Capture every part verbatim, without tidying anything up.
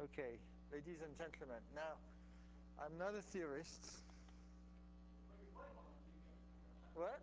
Okay, ladies and gentlemen, now I'm not a theorist. What?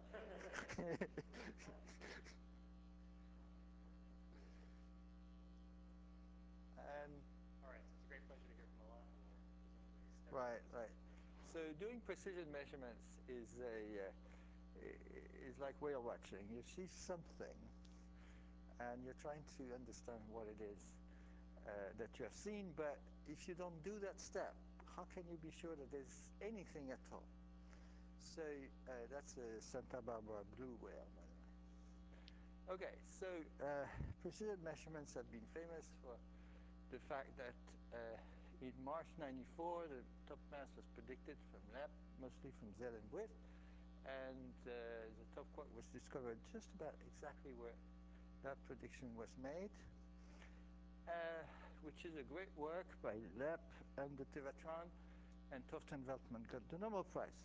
And All right, so it's a great pleasure to hear from a lot more, presumably right, stereotypes. right. So doing precision measurements is a uh, is like whale watching. You see something, and you're trying to understand what it is uh, that you have seen. But if you don't do that step, how can you be sure that there's anything at all? So uh, that's a Santa Barbara blue whale, by the way. Okay, so uh, precision measurements have been famous for the fact that uh, in March ninety-four, the top mass was predicted from L E P, mostly from Z and width, and uh, the top quark was discovered just about exactly where that prediction was made, uh, which is a great work by L E P and the Tevatron, and Thorsten Weltman got the Nobel Prize.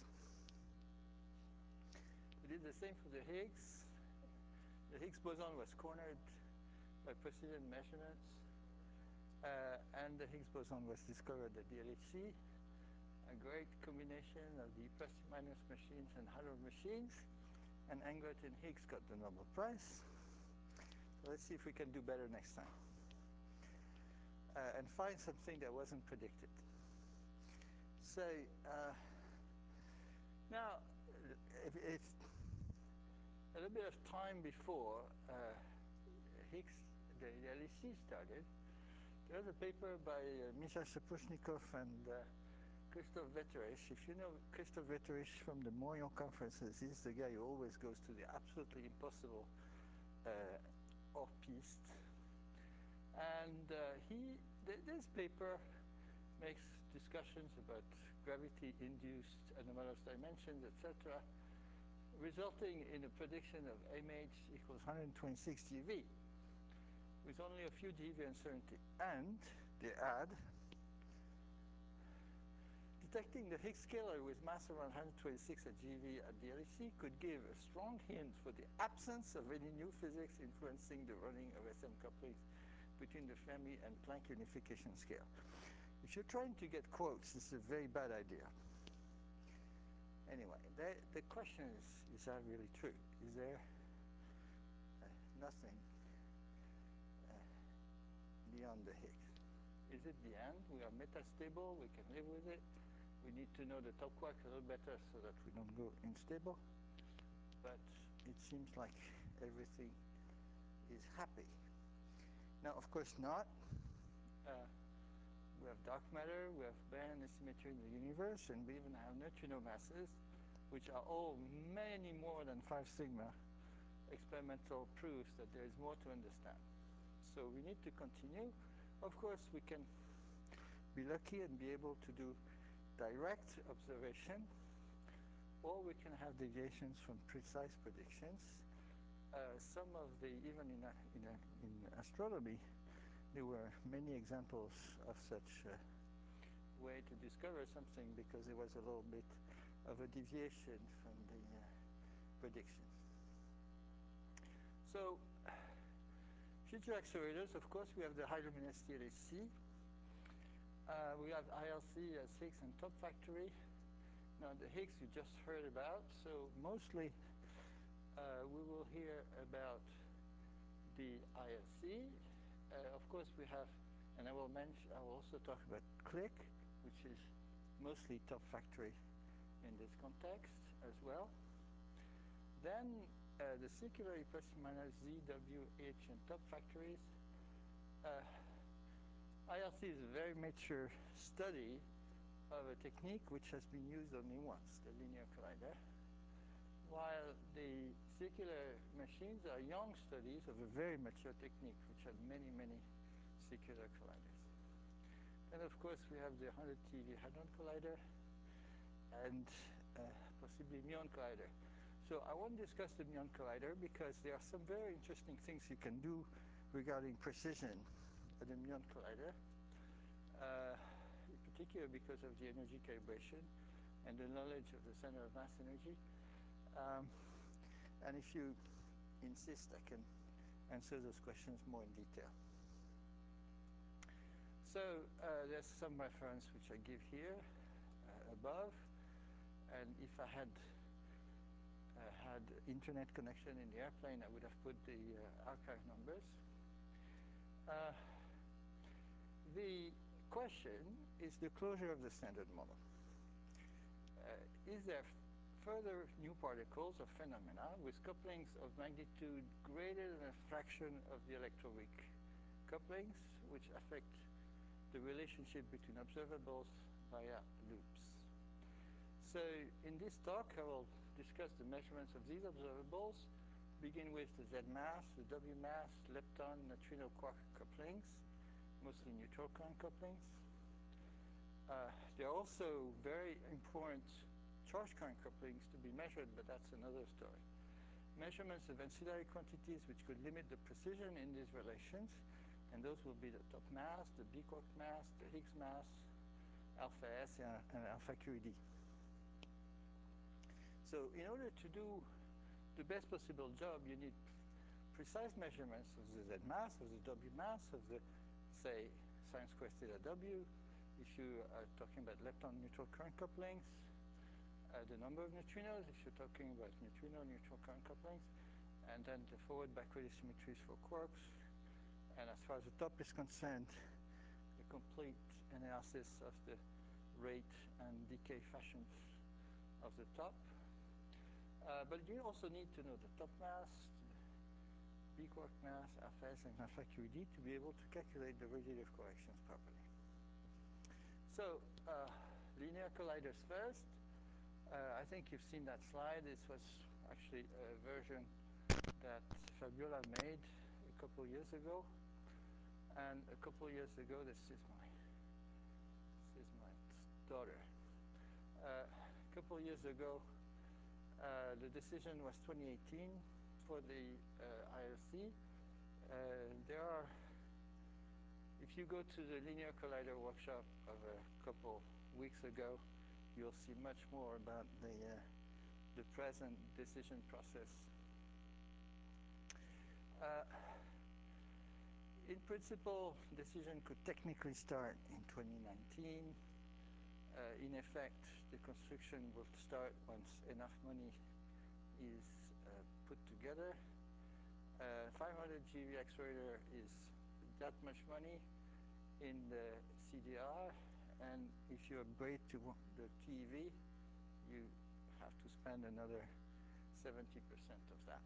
We did the same for the Higgs. The Higgs boson was cornered by precision measurements, uh, and the Higgs boson was discovered at the L H C, a great combination of the plus minus machines and hadron machines, and Englert and Higgs got the Nobel Prize. So let's see if we can do better next time. Uh, and find something that wasn't predicted. So uh, now, if, if a little bit of time before uh, Higgs, the, the L H C started, there was a paper by uh, Misha Sapushnikov and uh, Christoph Wetterich. If you know Christoph Wetterich from the Moyon conferences, he's the guy who always goes to the absolutely impossible uh, off-piste. And uh, he, th this paper makes discussions about gravity-induced anomalous dimensions, et cetera, resulting in a prediction of M H equals one hundred twenty-six GeV, with only a few GeV uncertainty. And they add, detecting the Higgs scalar with mass around one hundred twenty-six at GeV at the L H C could give a strong hint for the absence of any new physics influencing the running of S M couplings between the Fermi and Planck unification scale. If you're trying to get quotes, this is a very bad idea. Anyway, the, the question is, is that really true? Is there uh, nothing uh, beyond the Higgs? Is it the end? We are metastable, we can live with it. We need to know the top quark a little better so that we don't go unstable. But it seems like everything is happy. Now, of course not. Uh, we have dark matter, we have baryon asymmetry in the universe, and we even have neutrino masses, which are all many more than five sigma experimental proofs that there is more to understand. So we need to continue. Of course, we can be lucky and be able to do direct observation, or we can have deviations from precise predictions. Uh, some of the, even in, in, in astronomy, there were many examples of such a way to discover something because there was a little bit of a deviation from the uh, prediction. So, future accelerators, of course, we have the hydroluminescence L H C. Uh, we have I L C as Higgs and top factory. Now, the Higgs you just heard about, so mostly uh, we will hear about the I L C. Uh, of course, we have, and I will mention, I will also talk about CLIC, which is mostly top factory in this context as well. Then uh, the circular plus minus Z, W, H, and top factories. Uh, I L C is a very mature study of a technique which has been used only once, the linear collider, while the circular machines are young studies of a very mature technique which had many, many circular colliders. Then, of course, we have the one hundred TeV Hadron Collider and uh, possibly Muon Collider. So I won't discuss the Muon Collider because there are some very interesting things you can do regarding precision at the Muon Collider, uh, in particular because of the energy calibration and the knowledge of the center of mass energy. Um, and if you insist, I can answer those questions more in detail. So uh, there's some reference which I give here uh, above, and if I had uh, had internet connection in the airplane, I would have put the uh, archive numbers. Uh, the question is the closure of the standard model. Uh, is there further new particles or phenomena with couplings of magnitude greater than a fraction of the electroweak couplings, which affect the relationship between observables via loops? So in this talk, I will discuss the measurements of these observables, begin with the Z mass, the W mass, lepton, neutrino quark couplings, mostly neutral current couplings. Uh, there are also very important charge current couplings to be measured, but that's another story. Measurements of ancillary quantities which could limit the precision in these relations, and those will be the top mass, the B quark mass, the Higgs mass, alpha S, and, and alpha Q E D. So in order to do the best possible job, you need precise measurements of the Z mass, of the W mass, of the, say, sine square theta W, if you are talking about lepton neutral current couplings, uh, the number of neutrinos, if you're talking about neutrino neutral current couplings, and then the forward backward asymmetries for quarks. And as far as the top is concerned, the complete analysis of the rate and decay fashions of the top. Uh, but you also need to know the top mass, B quark mass, alpha S, and alpha Q E D to be able to calculate the radiative corrections properly. So uh, linear colliders first. Uh, I think you've seen that slide. This was actually a version that Fabiola made a couple years ago. And a couple years ago, this is my, this is my daughter. Uh, a couple years ago, uh, the decision was twenty eighteen for the uh, I R C. Uh, there are, if you go to the linear collider workshop of a couple weeks ago, you'll see much more about the, uh, the present decision process. Uh, in principle, decision could technically start in twenty nineteen. Uh, in effect, the construction will start once enough money is uh, put together. Uh, five hundred G eV accelerator is that much money in the C D R, and if you upgrade to the T E V, you have to spend another seventy percent of that.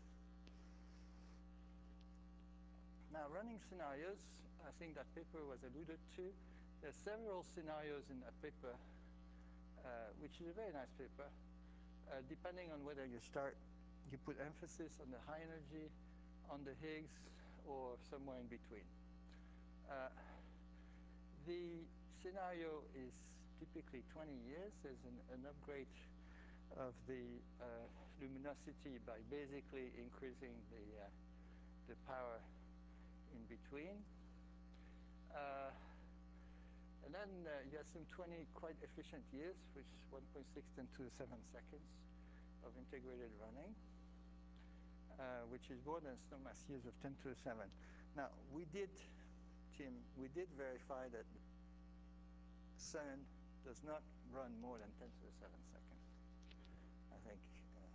Now, running scenarios, I think that paper was alluded to. There are several scenarios in that paper, uh, which is a very nice paper. Uh, depending on whether you start, you put emphasis on the high energy, on the Higgs, or somewhere in between. Uh, the scenario is typically twenty years. There's an, an upgrade of the uh, luminosity by basically increasing the, uh, the power in between. Uh, and then uh, you assume twenty quite efficient years, which is one point six ten to the seven seconds of integrated running, uh, which is more than SNOMAS years of ten to the seven. Now, we did, Tim, we did verify that CERN does not run more than ten to the seven seconds. I think uh,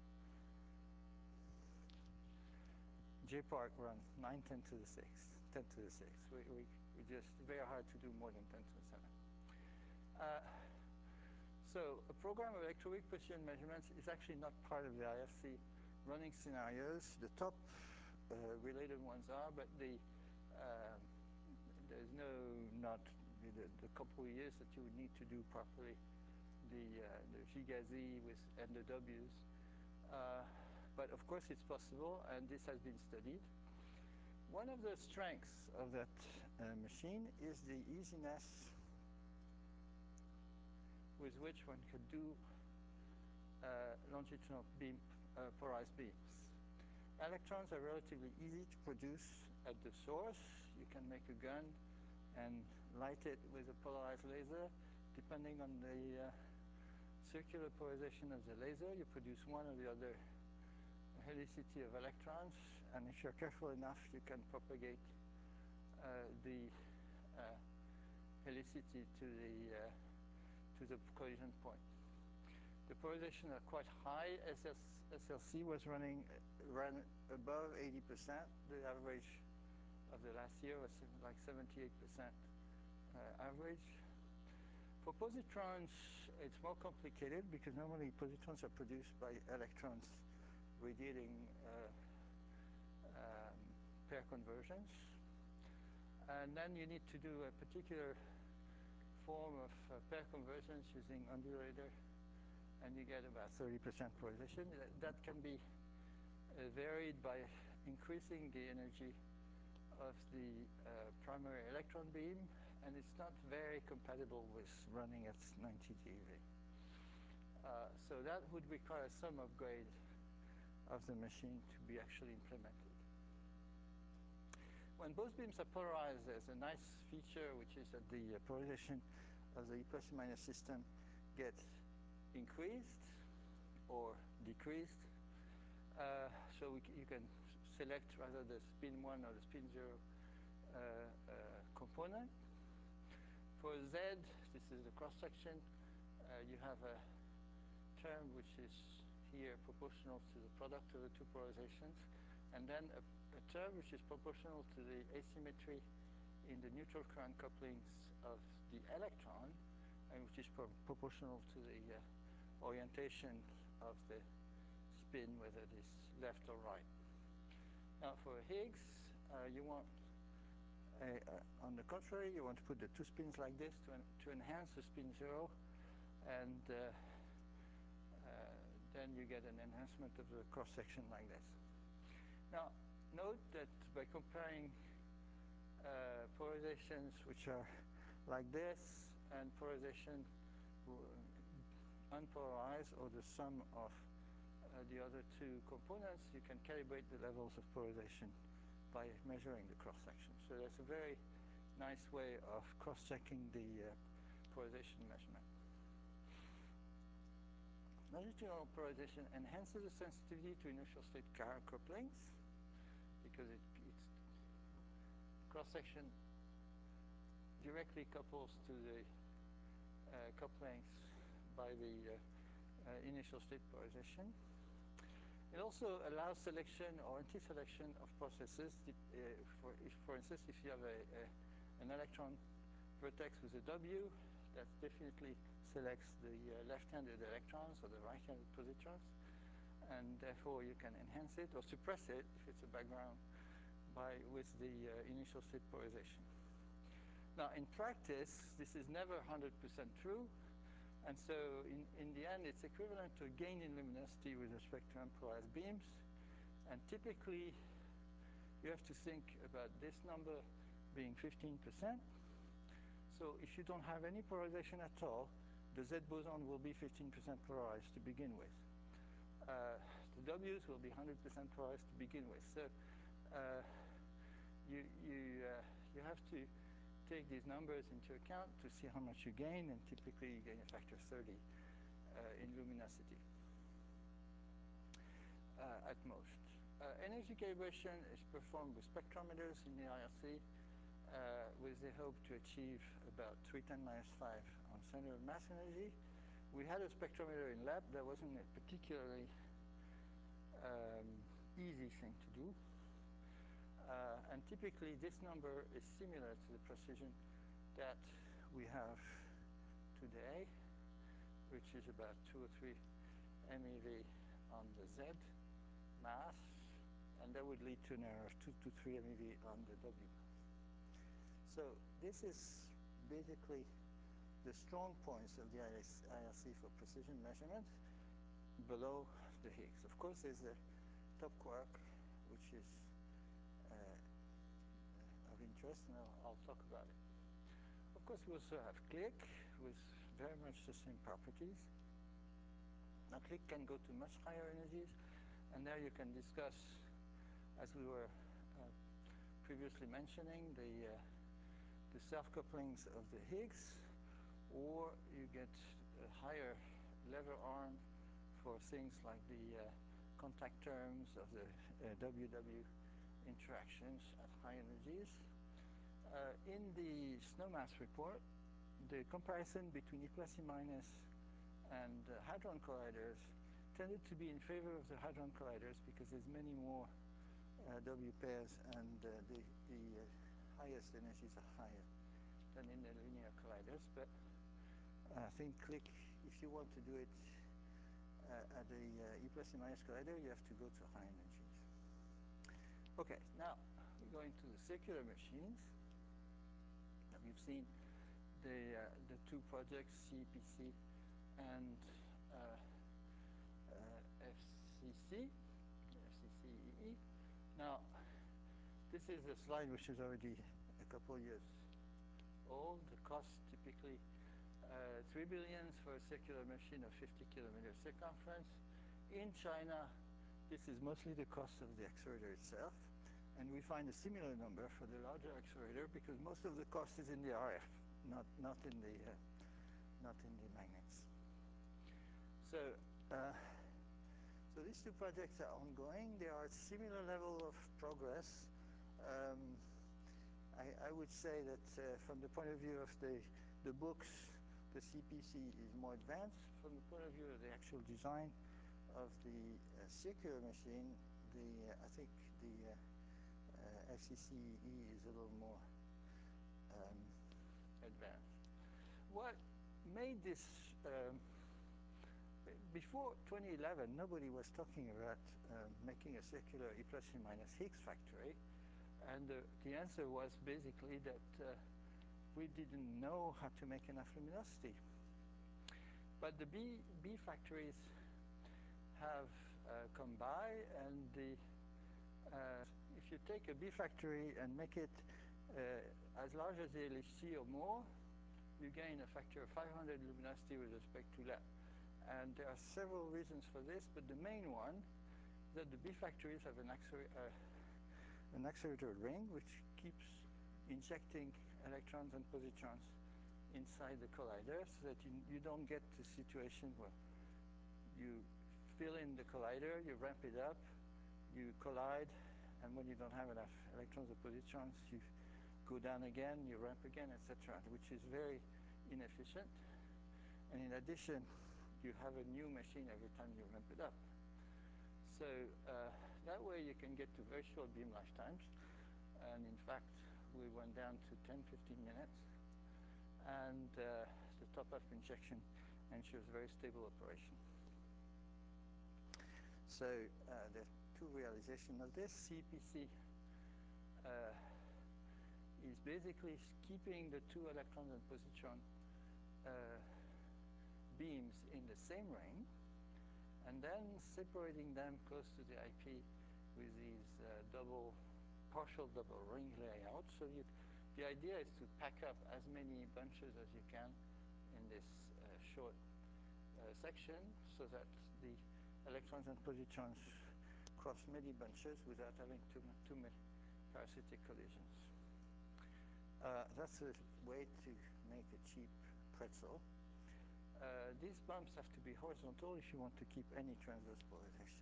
J-Park runs nine, ten to the six, ten to the six. We, we, we just, very hard to do more than ten to the seven. Uh, so a program of electroweak precision measurements is actually not part of the I F C running scenarios. The top uh, related ones are, but the uh, there's no, not the, the couple of years that you would need to do properly the, uh, the Giga-Z with, and the W's. Uh, but of course it's possible, and this has been studied. One of the strengths of that uh, machine is the easiness with which one could do uh, longitudinal beam, uh, polarized beams. Electrons are relatively easy to produce at the source. You can make a gun and light it with a polarized laser. Depending on the uh, circular polarization of the laser, you produce one or the other helicity of electrons, and if you're careful enough, you can propagate uh, the uh, eccentricity to the uh, to the collision point. The polarization are quite high. S L C was running ran above eighty percent. The average of the last year was like seventy-eight percent uh, average. For positrons, it's more complicated because normally positrons are produced by electrons radiating uh, um, pair conversions. And then you need to do a particular form of uh, pair conversions using undulator, and you get about thirty percent polarization. That, that can be uh, varied by increasing the energy of the uh, primary electron beam, and it's not very compatible with running at ninety GeV. Uh, so that would require some upgrade of the machine to be actually implemented. When both beams are polarized, there's a nice feature, which is that the uh, polarization of the plus and minus system gets increased or decreased. Uh, so we you can select rather the spin one or the spin zero uh, uh, component. For Z, this is the cross section. Uh, you have a term which is here proportional to the product of the two polarizations, and then a, a term which is proportional to the asymmetry in the neutral current couplings of the electron, and which is pro proportional to the uh, orientation of the spin, whether it is left or right. Now for Higgs, uh, you want, a, uh, on the contrary, you want to put the two spins like this to, en to enhance the spin zero, and uh, uh, then you get an enhancement of the cross section like this. Now, note that by comparing uh, polarizations which are like this and polarization unpolarized, or the sum of uh, the other two components, you can calibrate the levels of polarization by measuring the cross section. So that's a very nice way of cross-checking the uh, polarization measurement. Longitudinal polarization enhances the sensitivity to inertial state couplings because it, it's cross-section directly couples to the uh, couplings by the uh, uh, initial state polarization. It also allows selection or anti-selection of processes. It, uh, for, if, for instance, if you have a, a, an electron vertex with a W, that definitely selects the uh, left-handed electrons or the right-handed positrons, and therefore you can enhance it or suppress it if it's a background by with the uh, initial state polarization. Now, in practice, this is never one hundred percent true, and so in, in the end, it's equivalent to a gain in luminosity with respect to unpolarized beams, and typically you have to think about this number being fifteen percent. So if you don't have any polarization at all, the Z boson will be fifteen percent polarized to begin with. Uh, the W's will be one hundred percent polarized to begin with. So uh, you, you, uh, you have to take these numbers into account to see how much you gain, and typically you gain a factor of thirty uh, in luminosity uh, at most. Uh, energy calibration is performed with spectrometers in the I R C uh, with the hope to achieve about three ten minus five on center of mass energy. We had a spectrometer in lab. That wasn't a particularly um, easy thing to do. Uh, and typically this number is similar to the precision that we have today, which is about two or three M E V on the Z mass, and that would lead to an error of two to three M E V on the W mass. So this is basically the strong points of the I R C for precision measurement below the Higgs. Of course, there's a top quark, which is uh, of interest, and I'll, I'll talk about it. Of course, we also have click with very much the same properties. Now, click can go to much higher energies, and there you can discuss, as we were uh, previously mentioning, the, uh, the self-couplings of the Higgs, or you get a higher lever arm for things like the uh, contact terms of the uh, W W interactions at high energies. Uh, in the SNOMAS report, the comparison between E plus E minus and uh, hadron colliders tended to be in favor of the hadron colliders because there's many more uh, W pairs and uh, the, the uh, highest energies are higher than in the linear colliders. But I think click, if you want to do it uh, at the uh, E plus E minus collider, you have to go to high energies. Okay, now we go into the circular machines. We've seen the, uh, the two projects, C P C and uh, uh, F C C, F C C E E. Now, this is a slide which is already a couple years old. The cost typically uh, three billions for a circular machine of fifty kilometer circumference. In China, this is mostly the cost of the accelerator itself. And we find a similar number for the larger accelerator because most of the cost is in the R F, not not in the uh, not in the magnets. So uh, so these two projects are ongoing. They are at similar level of progress. Um, I, I would say that uh, from the point of view of the the books, the C P C is more advanced. From the point of view of the actual design of the uh, circular machine, the uh, I think the uh, Uh, F C C E is a little more um, advanced. What made this, um, before twenty eleven, nobody was talking about um, making a circular E plus E minus Higgs factory, and uh, the answer was basically that uh, we didn't know how to make enough luminosity. But the B, B factories have uh, come by, and the uh, if you take a B factory and make it uh, as large as the L H C or more, you gain a factor of five hundred luminosity with respect to lab. And there are several reasons for this, but the main one is that the B factories have an, acceler uh, an accelerator ring which keeps injecting electrons and positrons inside the collider so that you, you don't get the situation where you fill in the collider, you ramp it up, you collide, and when you don't have enough electrons or positrons, you go down again, you ramp again, et cetera, which is very inefficient. And in addition, you have a new machine every time you ramp it up. So uh, that way you can get to very short beam lifetimes. And in fact, we went down to ten, fifteen minutes. And uh, the top-up injection ensures very stable operation. So uh, the two realization of this, C P C uh, is basically keeping the two electron and positron uh, beams in the same ring, and then separating them close to the I P with these uh, double, partial double ring layouts. So you, the idea is to pack up as many bunches as you can in this uh, short uh, section so that the electrons and positrons cross many bunches without having too, too many parasitic collisions. Uh, that's a way to make a cheap pretzel. Uh, these bumps have to be horizontal if you want to keep any transverse polarization.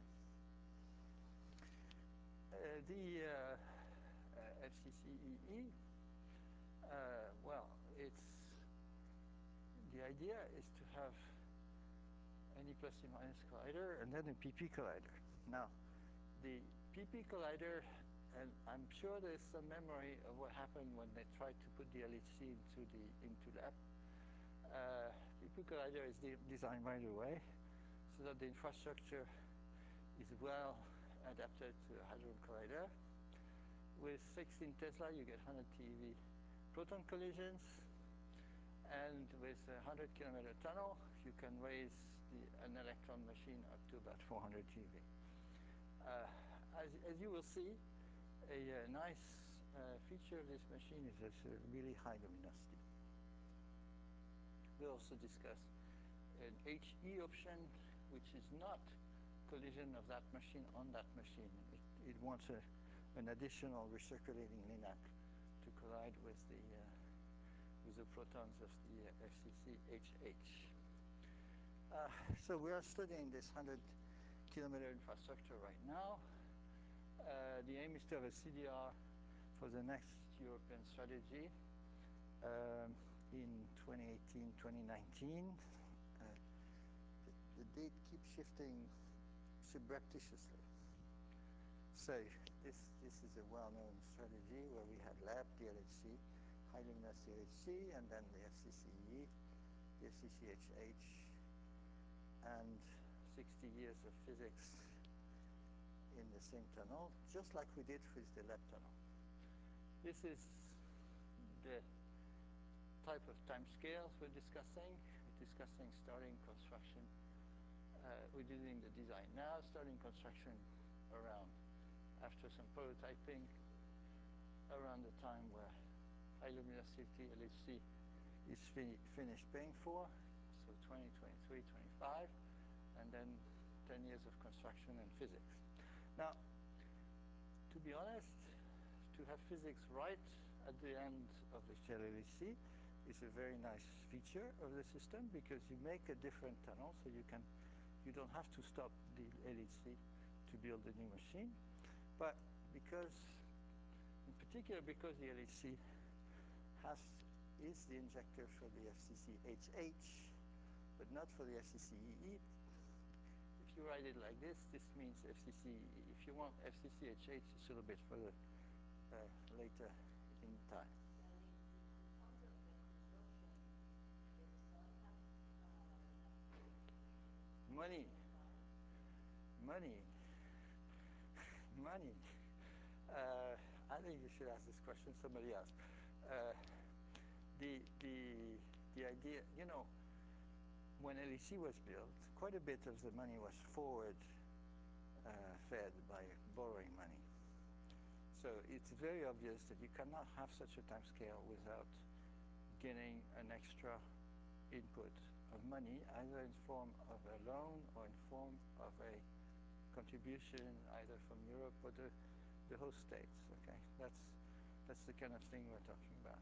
Uh, the uh, uh, F C C E E, uh, well, it's the idea is to have an E plus E minus collider and then a P P collider. Now, the P P collider, and I'm sure there's some memory of what happened when they tried to put the L H C into the into lab. Uh, P P collider is de designed right away so that the infrastructure is well adapted to a hadron collider. With sixteen Tesla, you get one hundred T eV proton collisions, and with a one hundred kilometer tunnel, you can raise the, an electron machine up to about four hundred T eV. Uh, as, as you will see, a, a nice uh, feature of this machine is this uh, really high luminosity. We also discuss an H E option, which is not collision of that machine on that machine. It, it wants a, an additional recirculating LINAC to collide with the uh, with the protons of the uh, F C C H H. Uh, so we are studying this one hundred kilometer infrastructure right now. Uh, the aim is to have a C D R for the next European strategy um, in twenty twenty eighteen, twenty nineteen. Uh, the, the date keeps shifting subreptitiously. So this, this is a well-known strategy where we had lab D L H C, high luminous D L H C, and then the F C C E, the F C C H H, and sixty years of physics in the same tunnel, just like we did with the lab tunnel. This is the type of time scales we're discussing. We're discussing starting construction. Uh, we're doing the design now, starting construction around after some prototyping, around the time where high luminosity L H C is fi finished paying for, so twenty twenty-three, twenty-five, and then ten years of construction and physics. Now, to be honest, to have physics right at the end of the L H C is a very nice feature of the system, because you make a different tunnel, so you can you don't have to stop the L H C to build a new machine. But because, in particular, because the L H C has is the injector for the F C C H H, but not for the F C C E E. If you write it like this, this means F C C. If you want F C C H H, it's a little bit further uh, later in time. Money, money, money. Uh, I think you should ask this question to somebody else. Uh, the the the idea, you know, when L H C was built, quite a bit of the money was forward uh, fed by borrowing money. So it's very obvious that you cannot have such a time scale without getting an extra input of money, either in form of a loan or in form of a contribution, either from Europe or the, the host states. Okay, that's that's the kind of thing we're talking about.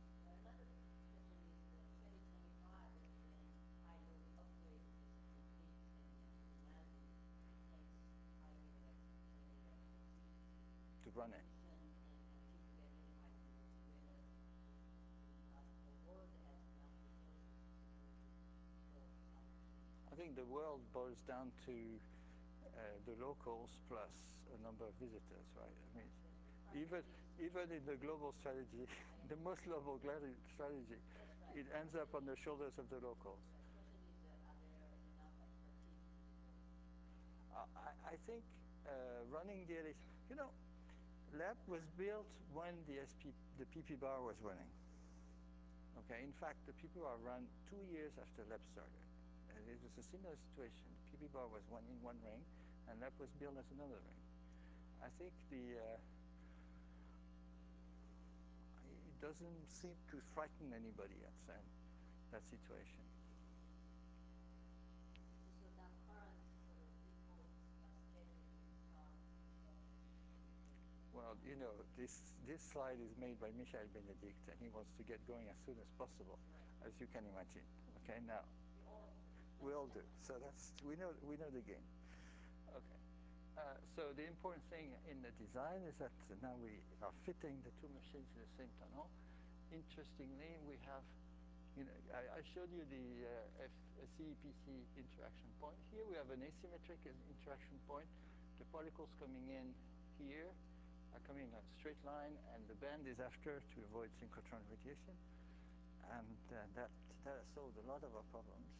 To run it. I think the world boils down to uh, the locals plus a number of visitors, right? I mean, even even in the global strategy, the most global strategy, it ends up on the shoulders of the locals. I, I think uh, running the L H C, you know, lab was built when the S P, the P P bar was running. Okay, in fact, the P P bar ran two years after lab started. And it was a similar situation. The P P bar was one in one ring, and lab was built as another ring. I think the uh, it doesn't seem to frighten anybody at that, that situation. Well, you know, this this slide is made by Michael Benedict, and he wants to get going as soon as possible, as you can imagine. Okay, now we all do. So that's we know we know the game. Okay. Uh, so the important thing in the design is that now we are fitting the two machines in the same tunnel. Interestingly, we have, you know, I, I showed you the uh, F, uh, C E P C interaction point. Here we have an asymmetric interaction point. The particles coming in here are coming in a straight line, and the band is after to avoid synchrotron radiation. And uh, that, that has solved a lot of our problems.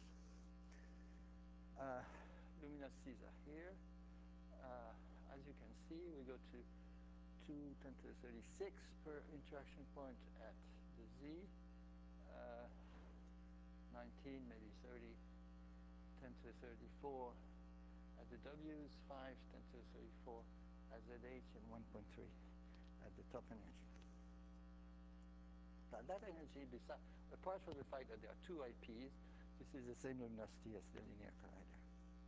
Uh, luminosities are here. Uh, as you can see, we go to two ten to the thirty-six per interaction point at the Z, uh, nineteen, maybe thirty, ten to the thirty-four at the W's, five, ten to the thirty-four at Z H, and one point three at the top energy. Now that energy, besides, apart from the fact that there are two I Ps, this is the same luminosity as the linear collider.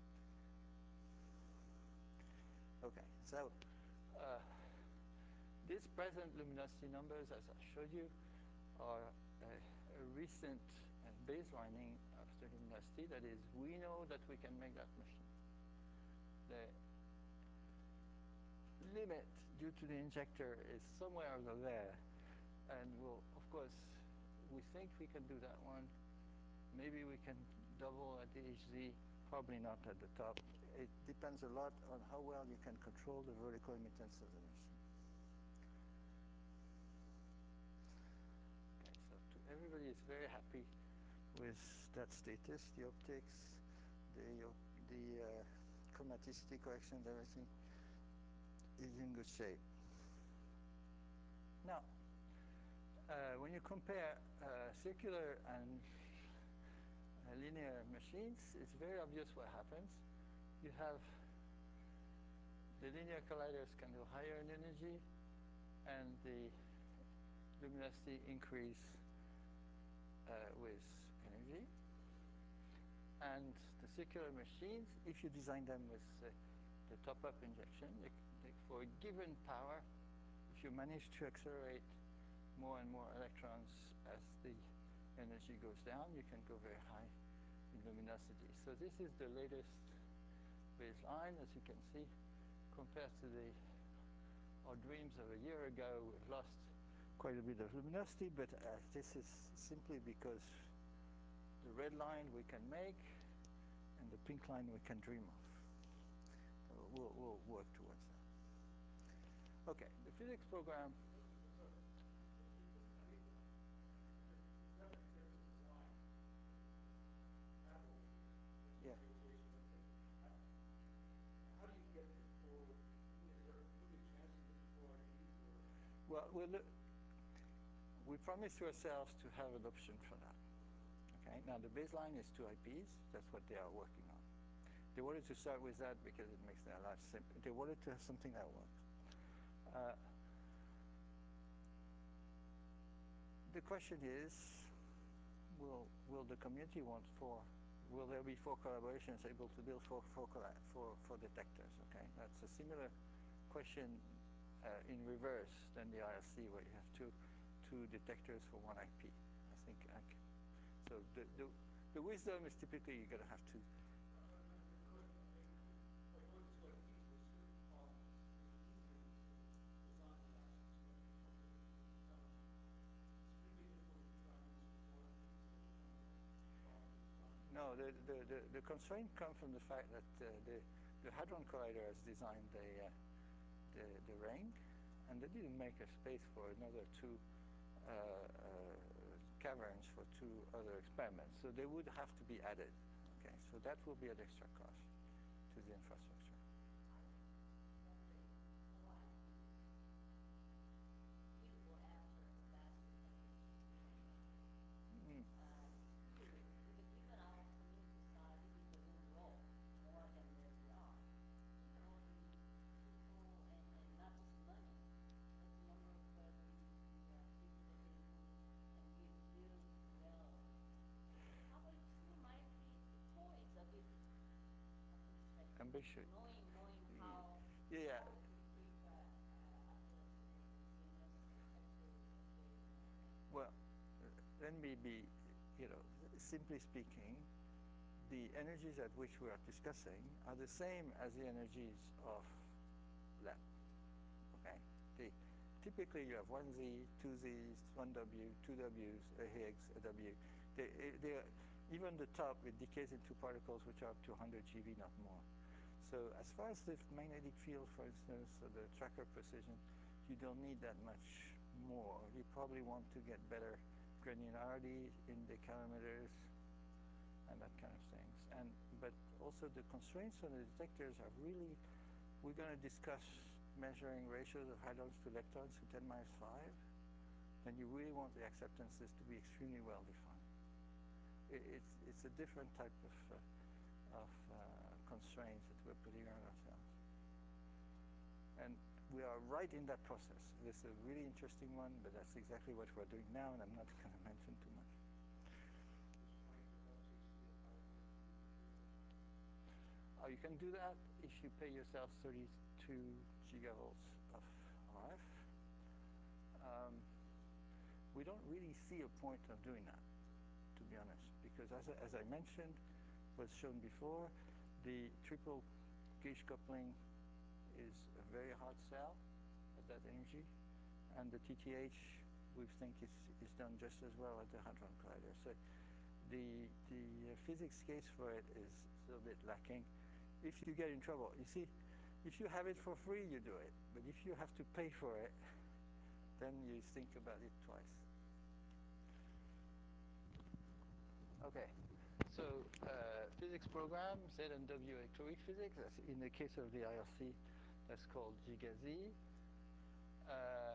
Okay, so uh, these present luminosity numbers, as I showed you, are a, a recent uh, baselining of the luminosity. That is, we know that we can make that machine. The limit due to the injector is somewhere over there, and we'll, of course, we think we can do that one. Maybe we can double at the H Z, probably not at the top. It depends a lot on how well you can control the vertical emittance of the machine. Okay, so to everybody is very happy with that status, the optics, the, the uh, chromaticity correction, everything is in good shape. Now, uh, when you compare uh, circular and uh, linear machines, it's very obvious what happens. You have the linear colliders can go higher in energy, and the luminosity increase uh, with energy. And the circular machines, if you design them with uh, the top-up injection, they, they, for a given power, if you manage to accelerate more and more electrons as the energy goes down, you can go very high in luminosity. So this is the latest baseline, as you can see, compared to the our dreams of a year ago. We've lost quite a bit of luminosity, but uh, this is simply because the red line we can make and the pink line we can dream of. So we'll, we'll work towards that. Okay, the physics program. Yeah. How do you get the full, is there moving transient at four eighty or? Well, we'll look, we promised ourselves to have an option for that. Okay, now the baseline is two I Ps. That's what they are working on. They wanted to start with that because it makes their life simple. They wanted to have something that works. Uh, the question is, will will the community want four? Will there be four collaborations able to build four four four, four detectors? Okay, that's a similar question uh, in reverse than the I R C, where you have two two detectors for one I P. I think I can. So the, the, the wisdom is typically you're going to have to. No, the, the, the, the constraint comes from the fact that uh, the, the Hadron Collider has designed the, uh, the, the ring, and they didn't make a space for another two uh, uh, caverns for two other experiments. So they would have to be added. Okay, so that will be an extra cost to the infrastructure. Mm. Ambitious. Knowing, knowing how, yeah. how to keep uh, uh, atlas and, and C N S at the, at the, you know, Well, let me be, you know, simply speaking, the energies at which we are discussing are the same as the energies of lab. Okay? The, typically you have one Z, two Zs, one W, two Ws, a Higgs, a W. They, they are, even the top, it decays into particles which are up to one hundred G V, not more. So as far as the magnetic field, for instance, or the tracker precision, you don't need that much more. You probably want to get better granularity in the calorimeters and that kind of things. And but also the constraints on the detectors are really, we're going to discuss measuring ratios of hadrons to leptons to ten minus five. Then you really want the acceptances to be extremely well defined. It, it's it's a different type of uh, of uh, constraints that we're putting on ourselves. And we are right in that process. This is a really interesting one, but that's exactly what we're doing now, and I'm not going to mention too much. Oh, you can do that if you pay yourself thirty-two gigavolts of R F. Um, we don't really see a point of doing that, to be honest, because as, as I mentioned, was shown before, the triple gauge coupling is a very hard sell at that energy, and the T T H we think is, is done just as well at the Hadron Collider. So the, the uh, physics case for it is a little bit lacking. If you get in trouble, you see, if you have it for free, you do it. But if you have to pay for it, then you think about it twice. Okay, so uh, physics program, Z and W electroweak physics. That's in the case of the I R C, that's called GigaZ. Uh,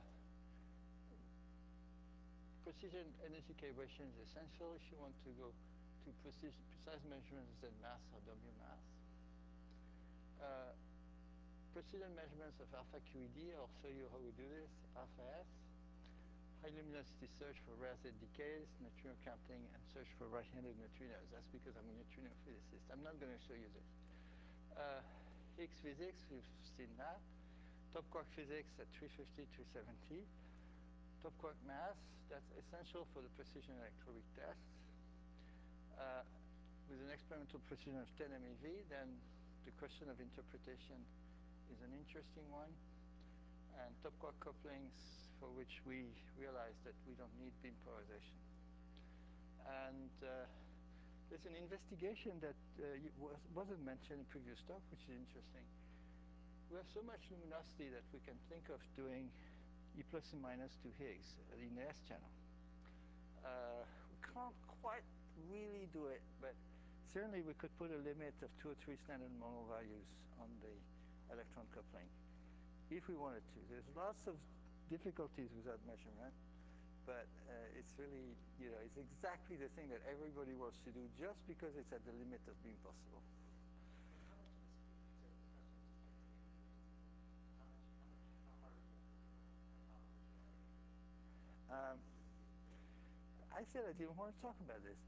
precision energy calibration is essential if you want to go to precise, precise measurements Z mass or W mass. Uh, precision measurements of alpha Q E D, I'll show you how we do this, alpha S. High luminosity search for rare Z decays, neutrino counting, and search for right-handed neutrinos. That's because I'm a neutrino physicist. I'm not going to show you this. Uh, Higgs physics, we've seen that. Top quark physics at three fifty, three seventy. Top quark mass, that's essential for the precision electroweak tests. Uh, with an experimental precision of ten MeV, then the question of interpretation is an interesting one. And top quark couplings, for which we realized that we don't need beam polarization. And uh, there's an investigation that uh, was, wasn't mentioned in previous talk, which is interesting. We have so much luminosity that we can think of doing E plus and minus to Higgs in the S channel. Uh, we can't quite really do it, but certainly we could put a limit of two or three standard model values on the electron coupling if we wanted to. There's lots of difficulties with that measurement, but uh, it's really, you know, it's exactly the thing that everybody wants to do just because it's at the limit of being possible. How much of this, so the question is just getting to the how much, how much, how hard do you have to do it? And how would you like to do it? Um, I said I didn't want to talk about this.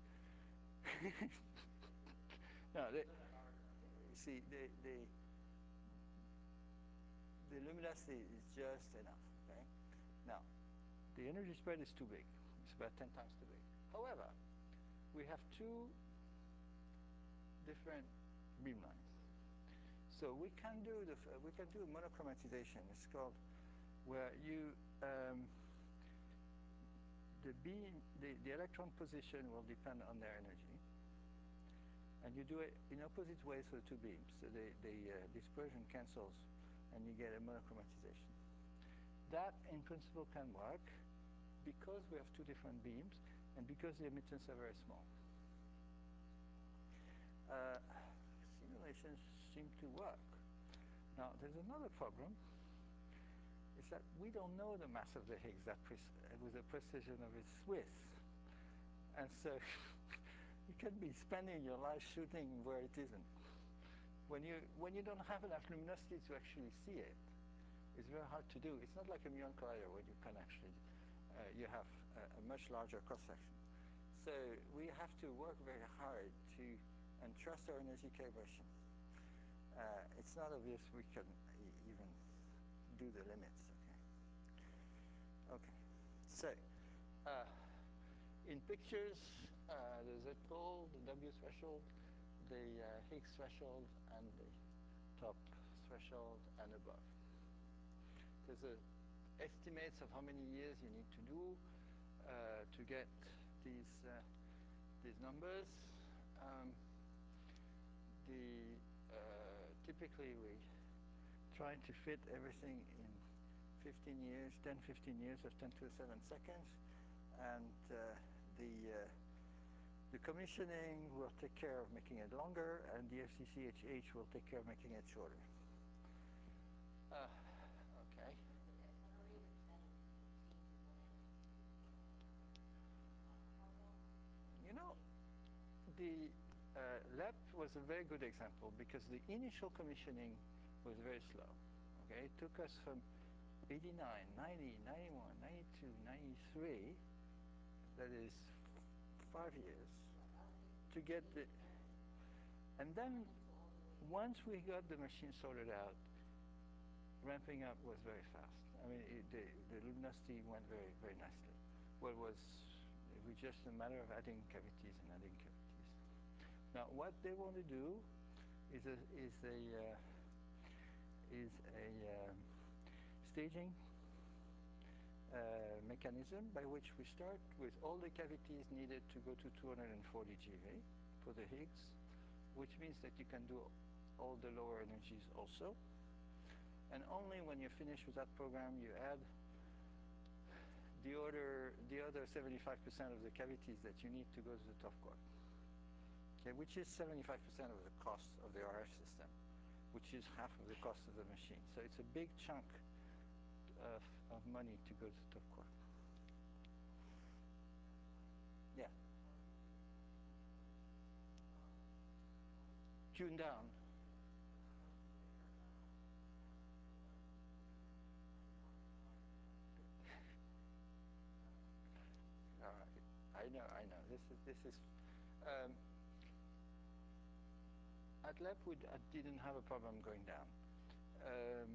No, they, see, the, the, the luminosity is just enough, okay? Now, the energy spread is too big. It's about ten times too big. However, we have two different beam lines. So we can do the we can do monochromatization. It's called where you um, the beam the, the electron position will depend on their energy, and you do it in opposite ways for the two beams. So the the uh, dispersion cancels, and you get a monochromatization. That in principle can work because we have two different beams and because the emittance are very small. Uh, simulations seem to work. Now, there's another problem, is that we don't know the mass of the Higgs that with the precision of its width. And so you can be spending your life shooting where it isn't. When you, when you don't have enough luminosity to actually see it, it's very hard to do. It's not like a muon collider where you can actually, uh, you have a, a much larger cross-section. So we have to work very hard to, and trust our energy calibration. Uh, it's not obvious we can e even do the limits, okay? Okay, so uh, in pictures, uh, the Z pole, the W threshold, the uh, Higgs threshold, and the top threshold and above. There's a estimates of how many years you need to do uh, to get these uh, these numbers. Um, the uh, typically we try to fit everything in fifteen years, ten, fifteen years of ten to the seven seconds, and uh, the uh, the commissioning will take care of making it longer, and the F C C H H will take care of making it shorter. Uh, okay. You know, the uh, L E P was a very good example because the initial commissioning was very slow. Okay, it took us from eighty-nine, ninety, ninety-one, ninety-two, ninety-three, that is five years, to get the, and then once we got the machine sorted out, ramping up was very fast. I mean, it, the, the luminosity went very, very nicely. What was It was just a matter of adding cavities and adding cavities. Now, what they want to do is a is a uh, is a um, staging uh, mechanism by which we start with all the cavities needed to go to two hundred forty GeV for the Higgs, which means that you can do all the lower energies also. And only when you're finished with that program, you add the other, the other seventy-five percent of the cavities that you need to go to the top quark. Okay, which is seventy-five percent of the cost of the R F system, which is half of the cost of the machine. So it's a big chunk of, of money to go to top quark. Yeah. Tune down. All right. I know, I know. This is this is. Um, at Leopard, I didn't have a problem going down. Um,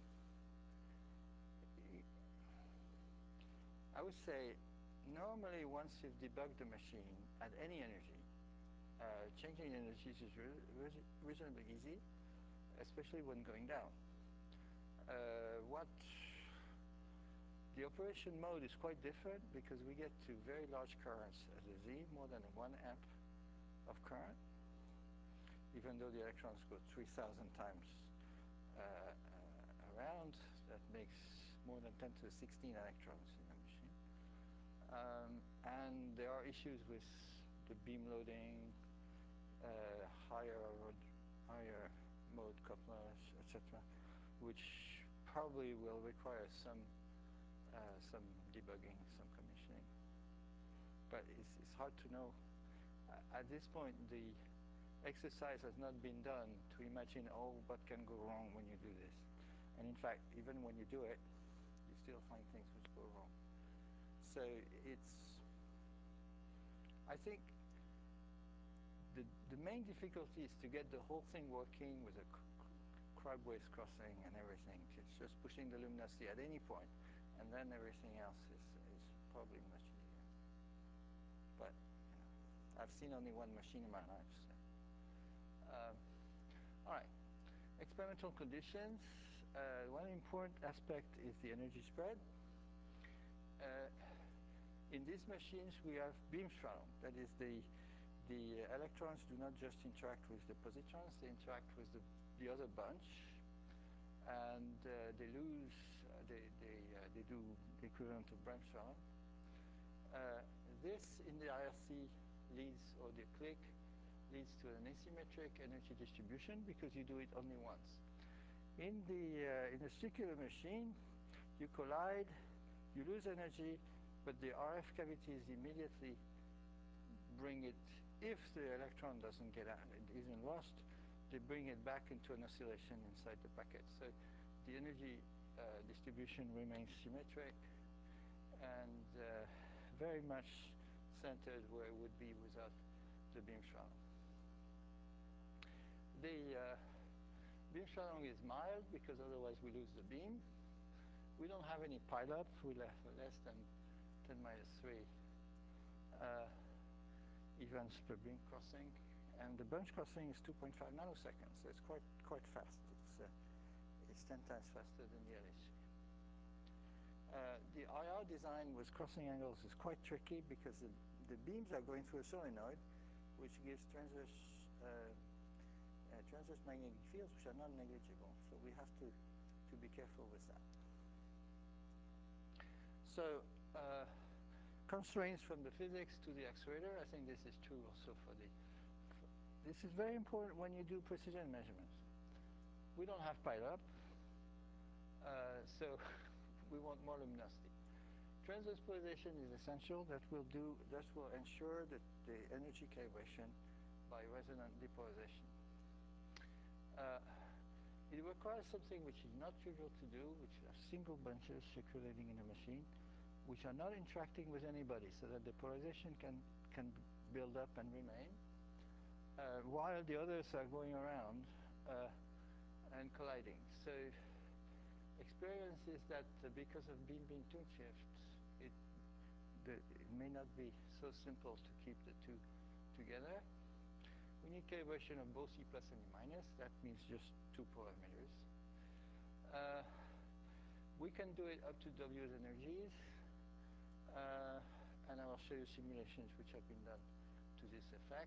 I would say, normally once you've debugged the machine at any energy, uh, changing energies is re re reasonably easy, especially when going down. Uh, what the operation mode is quite different because we get to very large currents at the Z, more than one amp of current, even though the electrons go three thousand times uh, uh, around. That makes more than ten to the sixteen electrons in the machine. Um, and there are issues with the beam loading, uh, higher higher mode couplers, et cetera, which probably will require some uh, some debugging, some commissioning. But it's, it's hard to know. Uh, at this point, the exercise has not been done to imagine, oh, what can go wrong when you do this. And in fact, even when you do it, you still find things which go wrong. So it's, I think, the, the main difficulty is to get the whole thing working with a Crabways crossing and everything. It's just pushing the luminosity at any point, and then everything else is, is probably much easier. But you know, I've seen only one machine in my life. So. Um, all right, experimental conditions. Uh, one important aspect is the energy spread. Uh, in these machines, we have beam stratum. That is, the the electrons do not just interact with the positrons; they interact with the the other bunch, and uh, they lose. Uh, they they uh, they do the equivalent of Bremsstrahlung. Uh, this in the I R C leads, or the click leads to an asymmetric energy distribution because you do it only once. In the uh, in a circular machine, you collide, you lose energy, but the R F cavities immediately bring it. If the electron doesn't get out, it isn't lost, they bring it back into an oscillation inside the packet. So the energy uh, distribution remains symmetric and uh, very much centered where it would be without the beam stratum. The uh, beam stratum is mild because otherwise we lose the beam. We don't have any pileup. We have less than ten minus three uh, events per beam crossing. And the bunch crossing is two point five nanoseconds, so it's quite quite fast. It's, uh, it's ten times faster than the L H C. Uh, the I R design with crossing angles is quite tricky because the, the beams are going through a solenoid, which gives transverse uh, uh, transverse magnetic fields which are not negligible. So we have to to be careful with that. So. Uh, Constraints from the physics to the accelerator. I think this is true also for the. For, this is very important when you do precision measurements. We don't have pileup, uh, so we want more luminosity. Transverse polarization is essential. That will do. That will ensure that the energy calibration by resonant depolarization. Uh, it requires something which is not trivial to do, which are single bunches circulating in a machine, which are not interacting with anybody, so that the polarization can, can build up and remain, uh, while the others are going around uh, and colliding. So experience is that uh, because of beam-beam tune shift, it, the, it may not be so simple to keep the two together. We need calibration of both E plus and E minus. That means just two polar emitters. Uh, We can do it up to W's energies, uh, and I will show you simulations which have been done to this effect.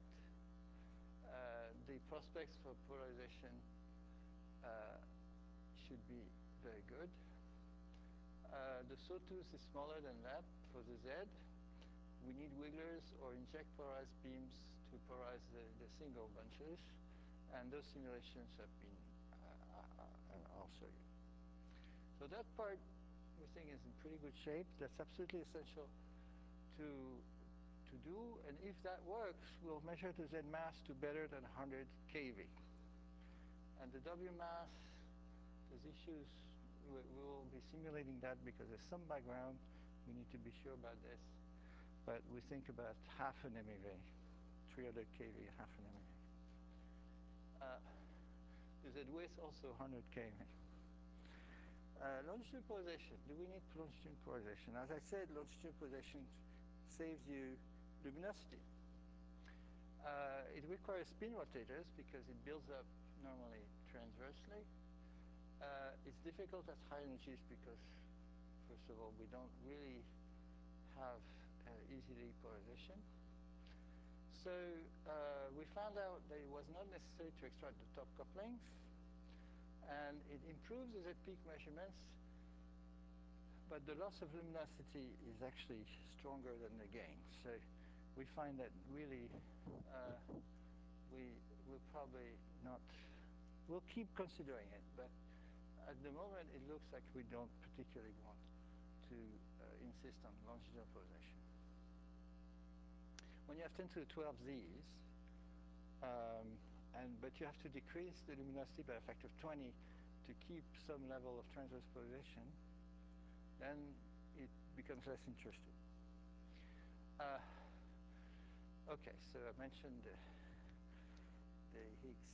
Uh, the prospects for polarization uh, should be very good. Uh, the sawtooth is smaller than that for the Z. We need wigglers or inject polarized beams to polarize the, the single bunches, and those simulations have been, uh, uh, uh, I'll show you. So that part we think is in pretty good shape. That's absolutely essential to, to do, and if that works, we'll measure the Z mass to better than one hundred keV. And the W mass, there's issues, we, we will be simulating that because there's some background, we need to be sure about this, but we think about half an M E V, three hundred keV, half an M E V. Uh, the Z width also one hundred keV. Uh, longitudinal polarization. Do we need longitudinal polarization? As I said, longitudinal polarization saves you luminosity. Uh, it requires spin rotators because it builds up normally transversely. Uh, it's difficult at high energies because, first of all, we don't really have uh, easily polarization. So uh, we found out that it was not necessary to extract the top couplings, and it improves the Z-peak measurements, but the loss of luminosity is actually stronger than the gain. So we find that really uh, we will probably not, we'll keep considering it, but at the moment it looks like we don't particularly want to uh, insist on longitudinal polarization. When you have ten to the twelve Z's, um, And, but you have to decrease the luminosity by a factor of twenty to keep some level of transverse polarization, then it becomes less interesting. Uh, okay, so I mentioned the, the Higgs.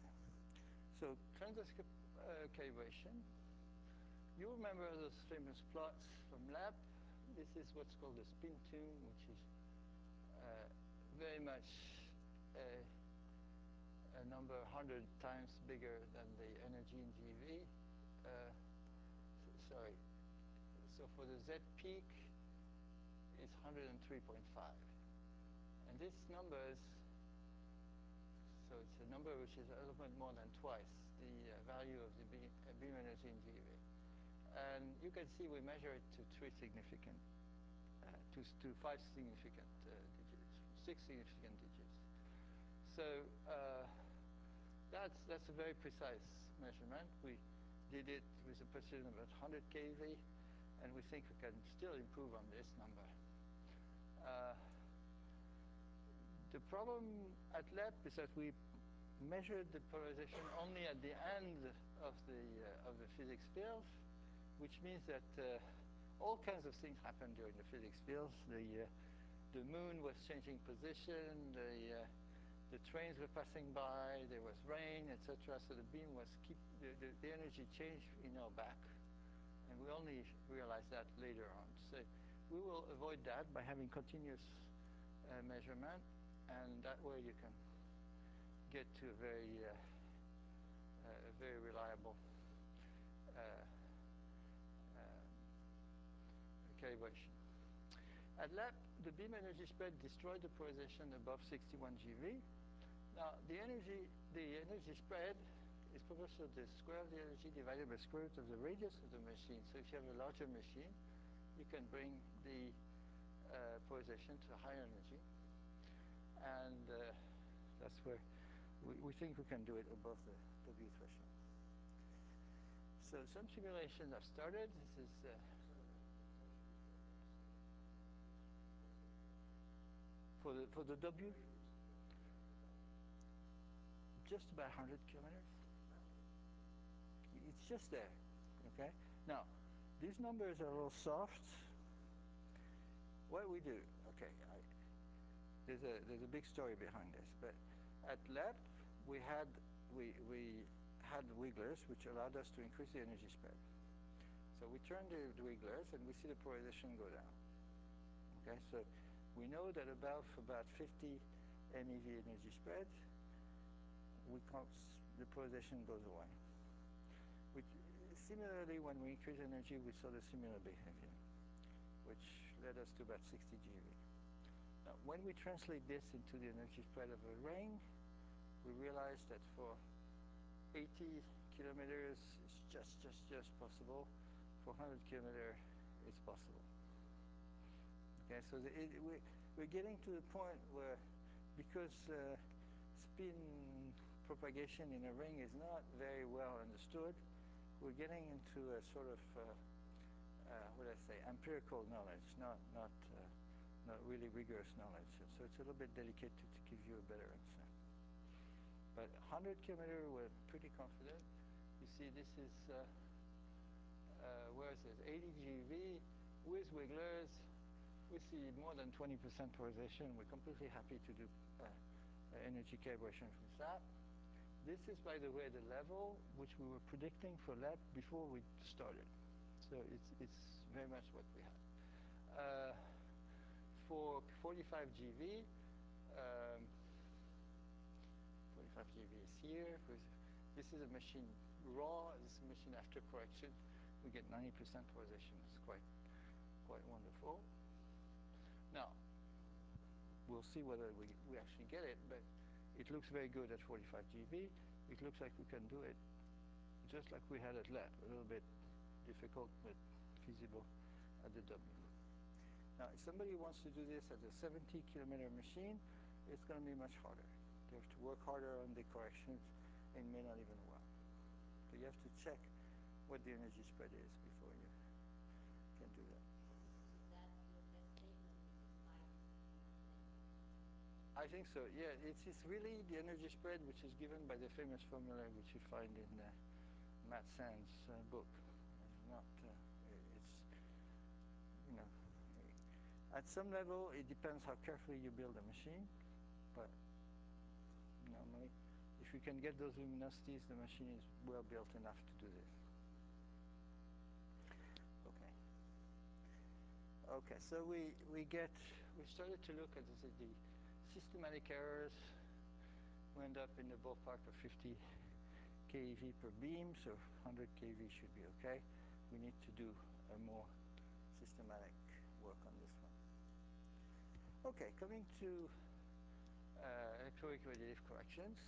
So transverse uh, calibration. You remember those famous plots from lab? This is what's called the spin tune, which is uh, very much a a number one hundred times bigger than the energy in G V. Uh, sorry. So for the Z peak, it's one hundred three point five. And this number is, so it's a number which is a little bit more than twice the uh, value of the beam, uh, beam energy in G V. And you can see we measure it to three significant, uh, to, to five significant uh, digits, six significant digits. So uh, That's, that's a very precise measurement. We did it with a precision of about one hundred keV, and we think we can still improve on this number. Uh, the problem at L E P is that we measured the polarization only at the end of the, uh, of the physics field, which means that uh, all kinds of things happened during the physics fields. The, uh, the moon was changing position, the uh, The trains were passing by, there was rain, et cetera. So the beam was keep the, the, the energy changed in our back, and we only realized that later on. So we will avoid that by having continuous uh, measurement, and that way you can get to a very, uh, uh, a very reliable uh, uh, calibration. At L E P, the beam energy spread destroyed the polarization above sixty-one G V. Now, the energy, the energy spread is proportional to the square of the energy divided by the square root of the radius of the machine. So if you have a larger machine, you can bring the uh, polarization to a higher energy. And uh, that's where we, we think we can do it above the W threshold. So some simulations have started. This is uh, for the for the W. Just about one hundred kilometers. It's just there, okay? Now, these numbers are a little soft. What we do, okay, I, there's a there's a big story behind this, but at L E P, we had we we had wigglers which allowed us to increase the energy spread. So we turn the, the wigglers and we see the polarization go down. Okay, so we know that above about fifty M E V energy spread, we can't, the polarization goes away. Which similarly, when we increase energy, we saw the similar behavior, which led us to about sixty G V. Now, when we translate this into the energy spread of a ring, we realize that for eighty kilometers, it's just, just, just possible. For one hundred kilometers, it's possible. Okay, so the, it, we, we're getting to the point where, because uh, spin propagation in a ring is not very well understood, we're getting into a sort of, uh, uh, what do I say, empirical knowledge, not, not, uh, not really rigorous knowledge. So it's a little bit delicate to, to give you a better answer. But one hundred kilometers, we're pretty confident. You see, this is, uh, uh, where is it, eighty G V with wigglers. We see more than twenty percent polarization. We're completely happy to do uh, energy calibration with that. This is, by the way, the level which we were predicting for L E P before we started. So it's, it's very much what we had. Uh, for forty-five G V, um, forty-five G V is here. This is a machine raw. This is a machine after correction. We get ninety percent polarization. It's quite, quite wonderful. Now, we'll see whether we, we actually get it, but it looks very good at forty-five G V. It looks like we can do it just like we had at L E P, a little bit difficult, but feasible at the W. Now, if somebody wants to do this at a seventy kilometer machine, it's going to be much harder. They have to work harder on the corrections and may not even work. So you have to check what the energy spread is before you can do that. So that your best statement is it's five I think so, yeah. It's, it's really the energy spread which is given by the famous formula which you find in uh, Matt Sand's uh, book. It's not, uh, it's, you know, at some level it depends how carefully you build a machine, but normally if you can get those luminosities, the machine is well built enough to do this. Okay. Okay, so we, we get, we started to look at the, the systematic errors. We end up in the ballpark of fifty keV per beam, so one hundred keV should be okay. We need to do a more systematic work on this one. Okay, coming to uh, electroweak radiative corrections.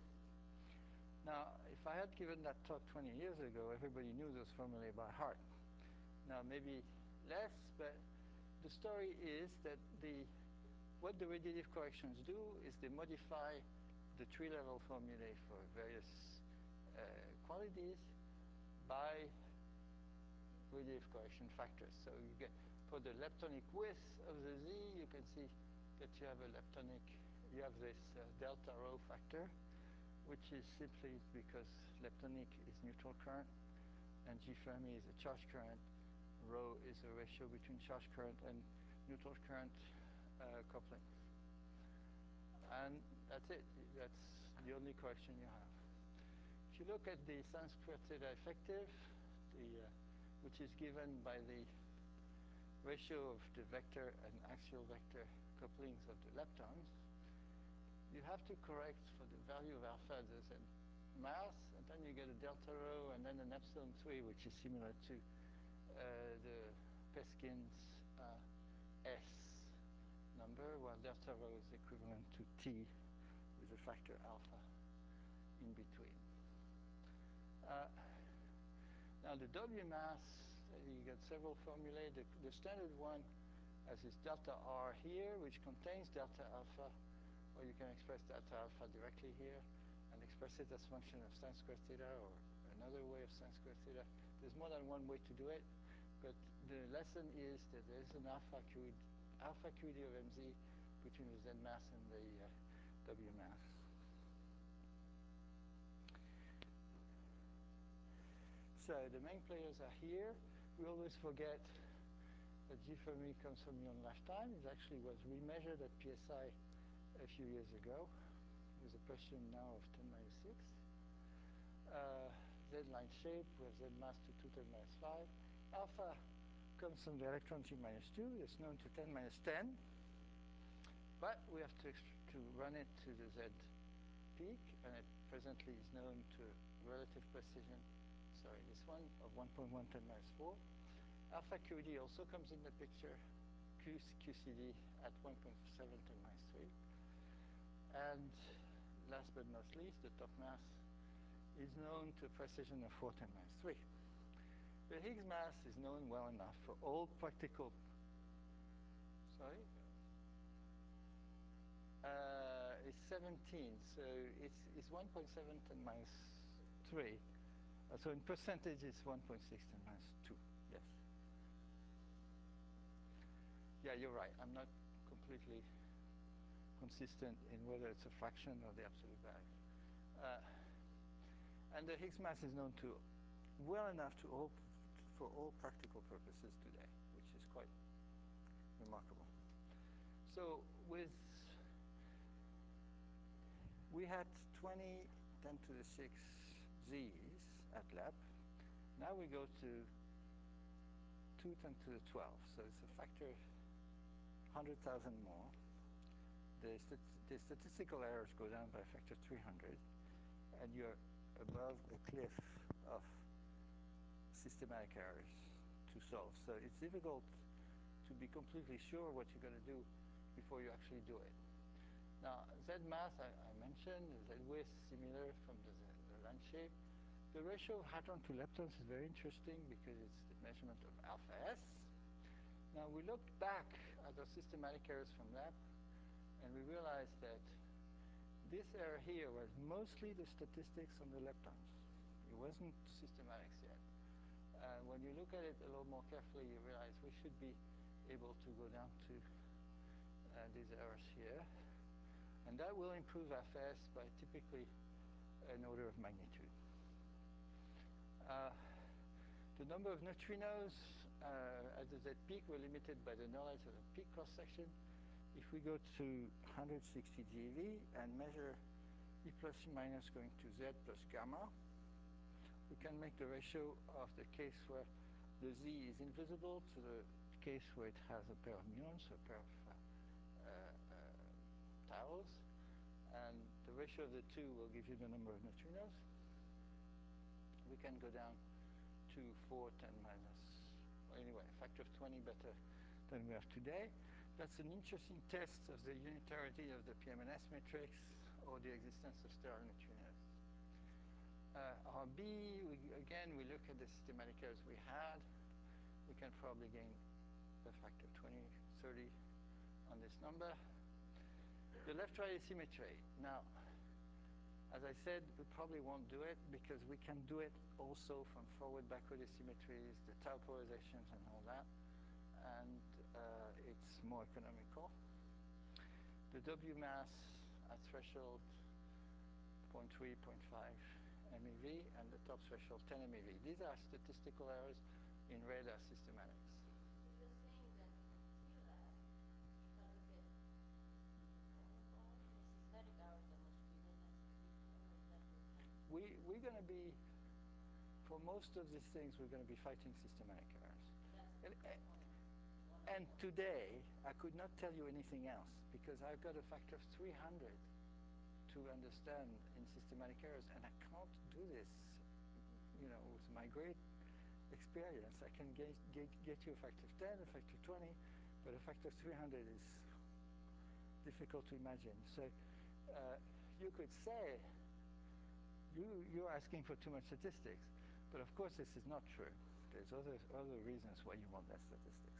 Now, if I had given that talk twenty years ago, everybody knew those formulae by heart. Now, maybe less, but the story is that the what the radiative corrections do is they modify the tree-level formulae for various uh, qualities by radiative correction factors. So you get, for the leptonic width of the Z, you can see that you have a leptonic, you have this uh, delta rho factor, which is simply because leptonic is neutral current and G Fermi is a charge current. Rho is a ratio between charge current and neutral current uh, coupling. And that's it. That's the only correction you have. If you look at the sin squared theta effective, the, uh, which is given by the ratio of the vector and axial vector couplings of the leptons, you have to correct for the value of alpha at the Z mass, and then you get a delta rho and then an epsilon three, which is similar to uh, the Peskin's uh, S number, while delta rho is equivalent to T with a factor alpha in between. Uh, now the W mass, uh, you get several formulae. The, the standard one has this delta R here, which contains delta alpha, or you can express delta alpha directly here and express it as a function of sin squared theta or another way of sin squared theta. There's more than one way to do it, but the lesson is that there is an alpha Q, alpha Q D of M Z between the Z mass and the uh, W mass. So the main players are here. We always forget that G Fermi comes from your lifetime. It actually was remeasured at P S I a few years ago. There's a pressure now of ten minus six. Uh, Z-line shape, we have Z mass to two ten minus five. Alpha comes from the electron G minus two. It's known to ten minus ten. But we have to, to run it to the Z peak, and it presently is known to relative precision. It's sorry, this one of one point one ten minus four. Alpha Q E D also comes in the picture, Q C D at one point seven ten minus three. And last but not least, the top mass is known to a precision of four ten minus three. The Higgs mass is known well enough for all practical, sorry? Uh, it's seventeen, so it's, it's one point seven ten minus three. Uh, so in percentage, it's one point six ten minus two, yes. Yeah, you're right. I'm not completely consistent in whether it's a fraction or the absolute value. Uh, and the Higgs mass is known to well enough to all, for all practical purposes today, which is quite remarkable. So with, we had twenty ten to the six Z's at lab. Now we go to two ten to the twelve, so it's a factor one hundred thousand more. The, stat the statistical errors go down by a factor three hundred, and you're above a cliff of systematic errors to solve. So it's difficult to be completely sure what you're going to do before you actually do it. Now, Z mass, I, I mentioned, Z width similar from the, the lens shape. The ratio of hadron to leptons is very interesting because it's the measurement of alpha S. Now, we looked back at our systematic errors from lab, and we realized that this error here was mostly the statistics on the leptons. It wasn't systematics yet. Uh, when you look at it a little more carefully, you realize we should be able to go down to uh, these errors here. And that will improve F S by typically an order of magnitude. Uh, the number of neutrinos uh, at the Z peak were limited by the knowledge of the peak cross-section. If we go to one hundred sixty GeV and measure E plus E minus going to Z plus gamma, we can make the ratio of the case where the Z is invisible to the case where it has a pair of muons, a pair of uh, uh, uh, taus, and the ratio of the two will give you the number of neutrinos. We can go down to four ten minus, well, anyway, a factor of twenty better than we have today. That's an interesting test of the unitarity of the P M N S matrix or the existence of sterile neutrinos. Uh, R B, we, again, we look at the systematic errors we had. We can probably gain a factor of twenty, thirty on this number. The left-right asymmetry. Now, as I said, we probably won't do it because we can do it also from forward-backward asymmetries, the tau polarizations and all that. And uh, it's more economical. The W mass at threshold zero point three, zero point five MeV, and the top threshold ten MeV. These are statistical errors. In red are systematics. So you're saying that at T-lab, if I look at all of all the systematic errors, I must treat it as statistical, or is that your plan? We, we're going to be, for most of these things, we're going to be fighting systematic errors. That's And, the point. and today, I could not tell you anything else because I've got a factor of three hundred to understand in systematic errors, and I can't do this, you know, with my great experience. I can get, get, get you a factor of ten, a factor of twenty, but a factor of three hundred is difficult to imagine. So uh, you could say, you, you're asking for too much statistics, but of course this is not true. There's other, other reasons why you want less statistics.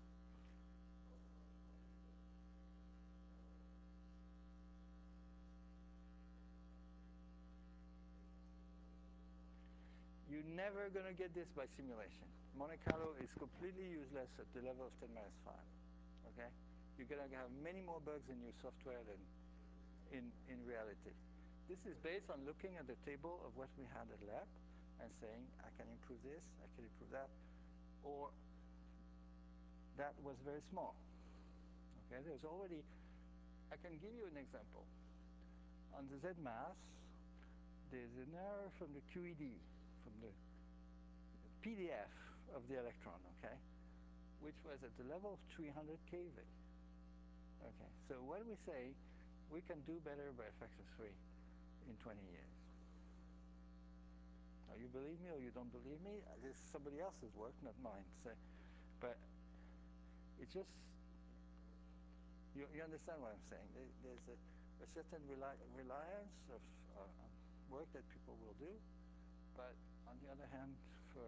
You're never going to get this by simulation. Monte Carlo is completely useless at the level of ten minus five. Okay? You're going to have many more bugs in your software than in, in reality. This is based on looking at the table of what we had at lab and saying, I can improve this, I can improve that, or that was very small. Okay? There's already, I can give you an example. On the Z mass, there's an error from the Q E D, from the P D F of the electron, okay, which was at the level of three hundred keV. Okay, so what we say, we can do better by a factor of three in twenty years. Now, you believe me or you don't believe me, this is somebody else's work, not mine. So, but it's just, you, you understand what I'm saying. There, there's a, a certain reli reliance of uh, work that people will do, but on the other hand, for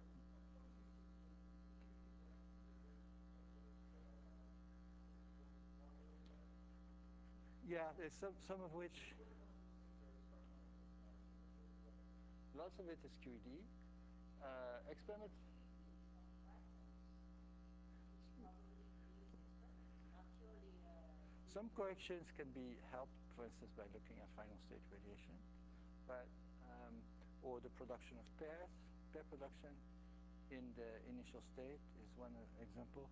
yeah, there's some some of which lots of it is Q E D. Uh, experiment. Some corrections can be helped, for instance, by looking at final state radiation, but um, or the production of pairs, pair production in the initial state is one example.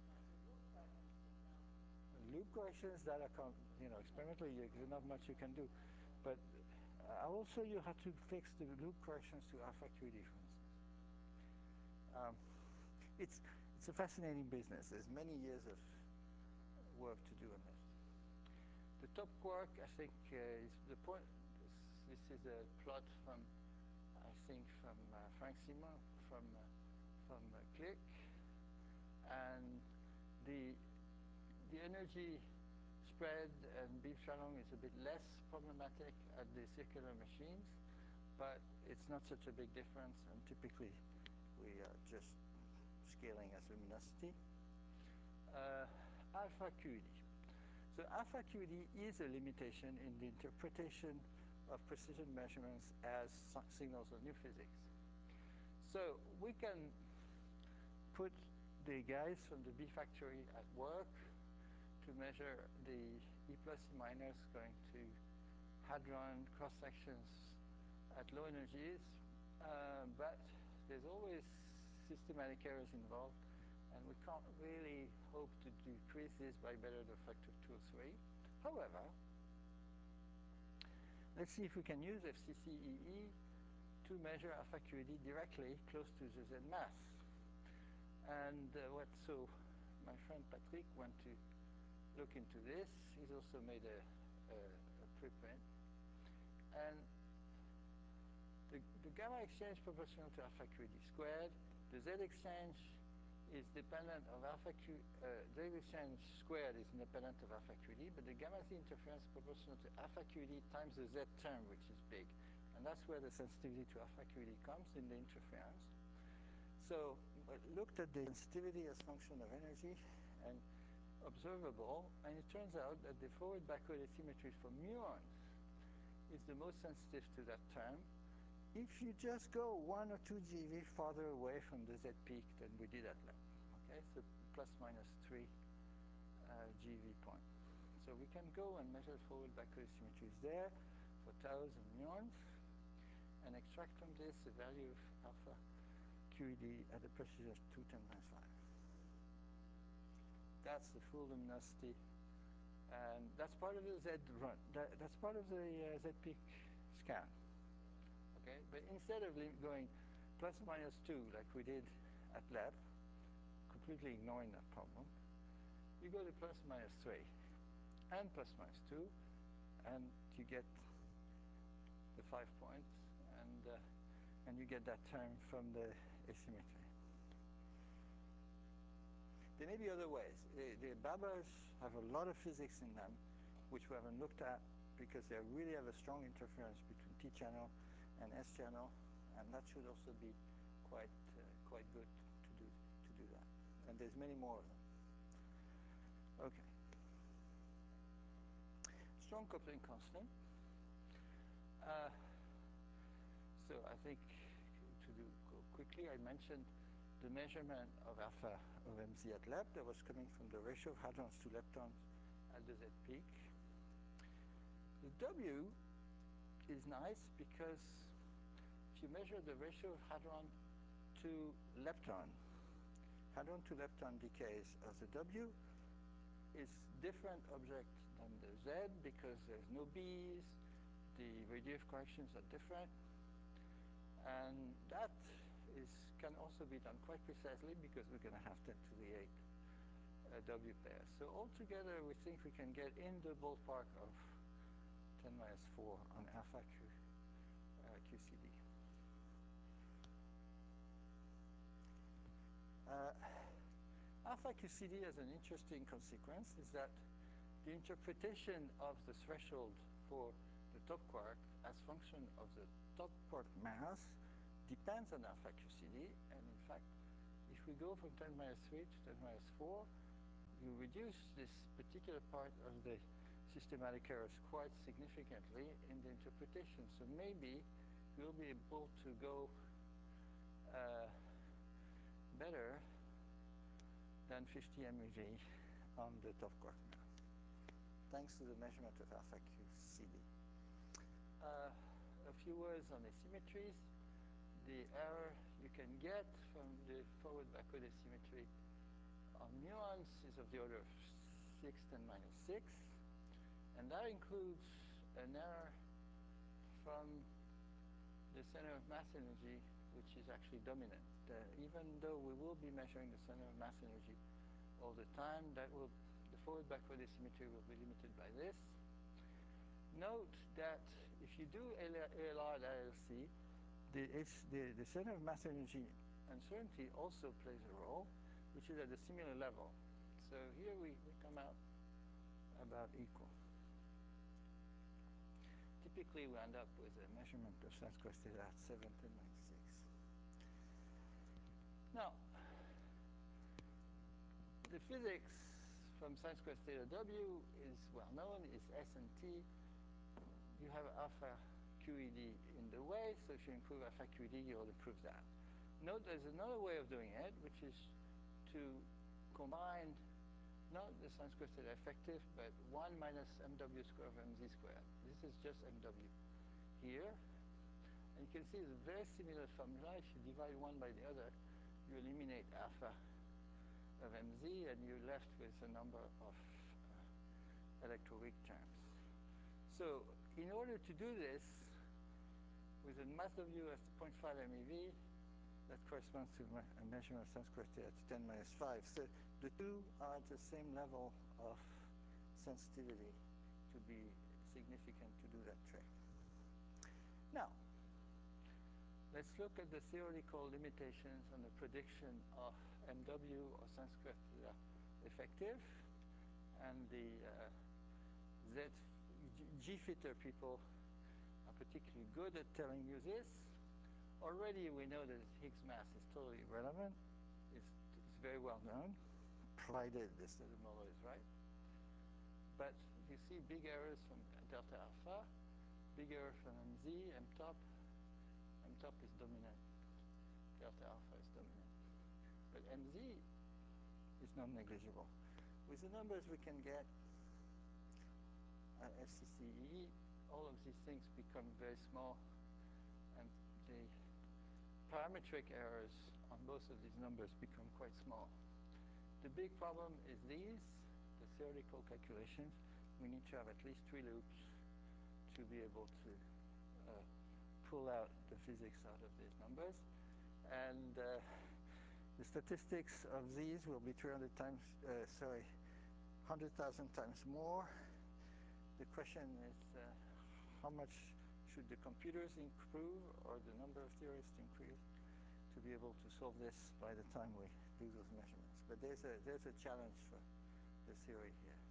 Loop corrections that are, you know, experimentally, there's not much you can do, but uh, also you have to fix the loop corrections to alpha Q E D, for instance. Um, it's it's a fascinating business. There's many years of work to do on this. The top quark, I think, uh, is the point. This, this is a plot from, I think, from uh, Frank Simon from uh, from uh, Click, and the the energy spread and beam shalom is a bit less problematic at the circular machines, but it's not such a big difference, and typically we are just scaling as luminosity. Uh, alpha Q E D. So alpha Q E D is a limitation in the interpretation of precision measurements as signals of new physics. So we can put the guys from the B factory at work to measure the E plus E minus going to hadron cross sections at low energies, uh, but there's always systematic errors involved, and we can't really hope to decrease this by better than a factor of two or three. However, let's see if we can use F C C E E to measure alpha Q E D directly close to the Z mass. And uh, what so my friend Patrick went to look into this. He's also made a, a, a preprint. And the, the gamma exchange proportional to alpha Q E D squared. The Z exchange is dependent of alpha Q, uh, Z exchange squared is independent of alpha Q E D, but the gamma Z interference is proportional to alpha Q E D times the Z term, which is big. And that's where the sensitivity to alpha Q E D comes in the interference. So I looked at the sensitivity as function of energy and observable, and it turns out that the forward backward asymmetry for muons is the most sensitive to that term. If you just go one or two G V farther away from the Z peak than we did at lab, okay, so plus minus three uh, G V point. So we can go and measure forward backward asymmetries there for taus and muons, and extract from this the value of alpha Q E D at a precision of two ten minus five. That's the full luminosity, and that's part of the Z run. That, that's part of the uh, Z peak scan. Okay, but instead of going plus or minus two like we did at lab, completely ignoring that problem, you go to plus minus three and plus minus two, and you get the five points, and uh, and you get that term from the asymmetry. There may be other ways. The, the Babers have a lot of physics in them, which we haven't looked at because they really have a strong interference between P channel and S channel, and that should also be quite uh, quite good to do to do that. And there's many more of them. Okay. Strong coupling constant. Uh, so I think to do go quickly, I mentioned the measurement of alpha of M Z at lab that was coming from the ratio of hadrons to leptons at the Z peak. The W is nice because if you measure the ratio of hadron to lepton, hadron to lepton decays as the W is different object than the Z because there's no B's, the radiative corrections are different, and that is can also be done quite precisely because we're going to have ten to the eight uh, W pairs. So altogether, we think we can get in the ballpark of ten minus four on alpha Q, uh, Q C D. Alpha Q C D has an interesting consequence, is that the interpretation of the threshold for the top quark as function of the top quark mass depends on alpha Q C D, and in fact, if we go from ten minus three to ten minus four, you reduce this particular part of the systematic errors quite significantly in the interpretation. So maybe we'll be able to go uh, better than fifty M eV on the top quark mass, thanks to the measurement of alpha Q C D. Uh, a few words on asymmetries. The error you can get from the forward-backward asymmetry on muons is of the order of six ten minus six, and that includes an error from the center of mass energy, which is actually dominant. Uh, even though we will be measuring the center of mass energy all the time, that will, the forward-backward asymmetry will be limited by this. Note that if you do A L R at I L C, the, the, the center of mass energy uncertainty also plays a role, which is at a similar level. So here we, we come out about equal. Typically, we end up with a measurement of sin square theta at seven ten minus six. Now, the physics from sin square theta W is well known, is S and T. You have alpha Q E D in the way, so if you improve alpha Q E D, you'll improve that. Note there's another way of doing it, which is to combine not the sin square theta effective, but one minus M W square of M Z squared. This is just M W here. And you can see it's a very similar formula. If you divide one by the other, you eliminate alpha of M Z, and you're left with a number of uh, electroweak terms. So in order to do this, with a mass W as zero point five M eV, that corresponds to a measurement of sin square theta to ten minus five. So the two are at the same level of sensitivity to be significant to do that trick. Now, let's look at the theoretical limitations on the prediction of M W or sin square theta effective, and the uh, Z G-fitter people are particularly good at telling you this. Already we know that Higgs mass is totally irrelevant. It's, it's very well known, provided the standard model is right. But you see big errors from delta alpha, big error from M Z, M top. M top is dominant. Delta alpha is dominant. But M Z is non-negligible. With the numbers we can get at F C C E, all of these things become very small, and the parametric errors on both of these numbers become quite small. The big problem is these, the theoretical calculations. We need to have at least three loops to be able to uh, pull out the physics out of these numbers. And uh, the statistics of these will be three hundred times, uh, sorry, one hundred thousand times more. The question is, uh, how much should the computers improve, or the number of theorists increase, to be able to solve this by the time we do those measurements? But there's a, there's a challenge for the theory here.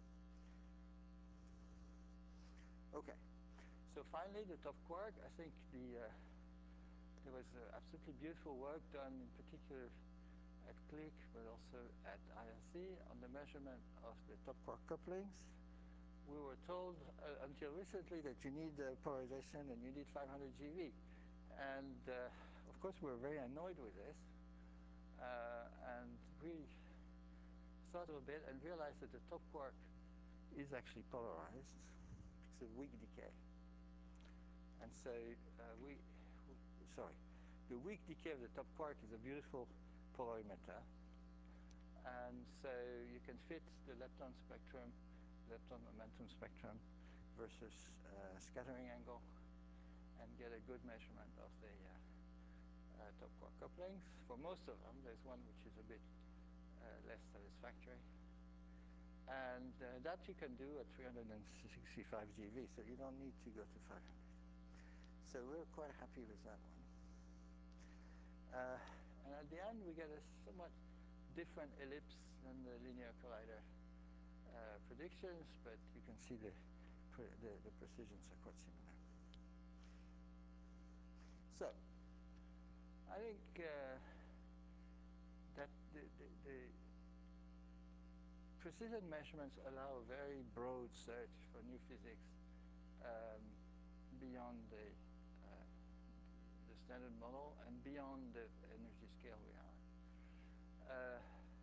Okay, so finally the top quark. I think the, uh, there was uh, absolutely beautiful work done, in particular at C L I C, but also at I R C, on the measurement of the top quark couplings. We were told uh, until recently that you need uh, polarization and you need five hundred G V. And uh, of course we were very annoyed with this, uh, and we thought a little bit and realized that the top quark is actually polarized. It's a weak decay. And so uh, we, we, sorry, the weak decay of the top quark is a beautiful polarimeter. And so you can fit the lepton spectrum, lepton momentum spectrum versus uh, scattering angle, and get a good measurement of the uh, uh, top quark couplings. For most of them, there's one which is a bit uh, less satisfactory. And uh, that you can do at three hundred sixty-five G V, so you don't need to go to five hundred. So we're quite happy with that one. Uh, and at the end, we get a somewhat different ellipse than the linear collider uh, predictions, but you can see the, pre the, the precisions are quite similar. So, I think uh, that the, the, the precision measurements allow a very broad search for new physics um, beyond the, uh, the standard model and beyond the energy scale we are. Uh,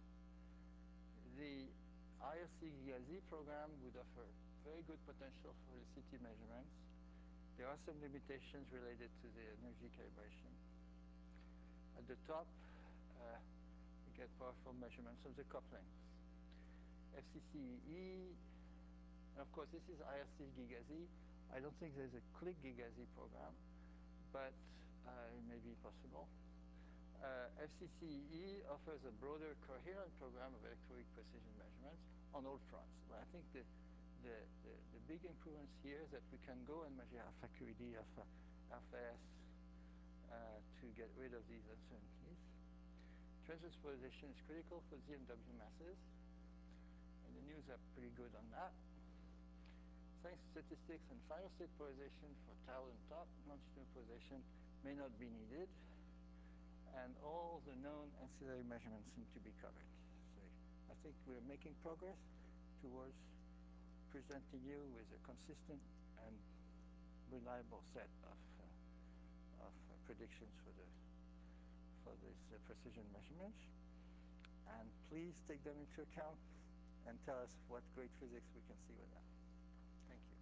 the I R C GigaZ program would offer very good potential for the C T measurements. There are some limitations related to the energy calibration. At the top, uh, you get powerful measurements of the couplings. F C C E, and of course this is I R C GigaZ. I don't think there's a click GigaZ program, but uh, it may be possible. Uh, F C C E offers a broader coherent program of electroweak precision measurements on all fronts. But I think the, the, the, the big improvements here is that we can go and measure alpha Q E D, alpha, alpha S uh, to get rid of these uncertainties. Transpolarization is critical for Z M W masses, and the news are pretty good on that. Thanks to statistics and final state polarization for tau and top, longitudinal polarization may not be needed, and all the known ancillary measurements seem to be covered. So I think we're making progress towards presenting you with a consistent and reliable set of, uh, of uh, predictions for the for these uh, precision measurements. And please take them into account and tell us what great physics we can see with them. Thank you.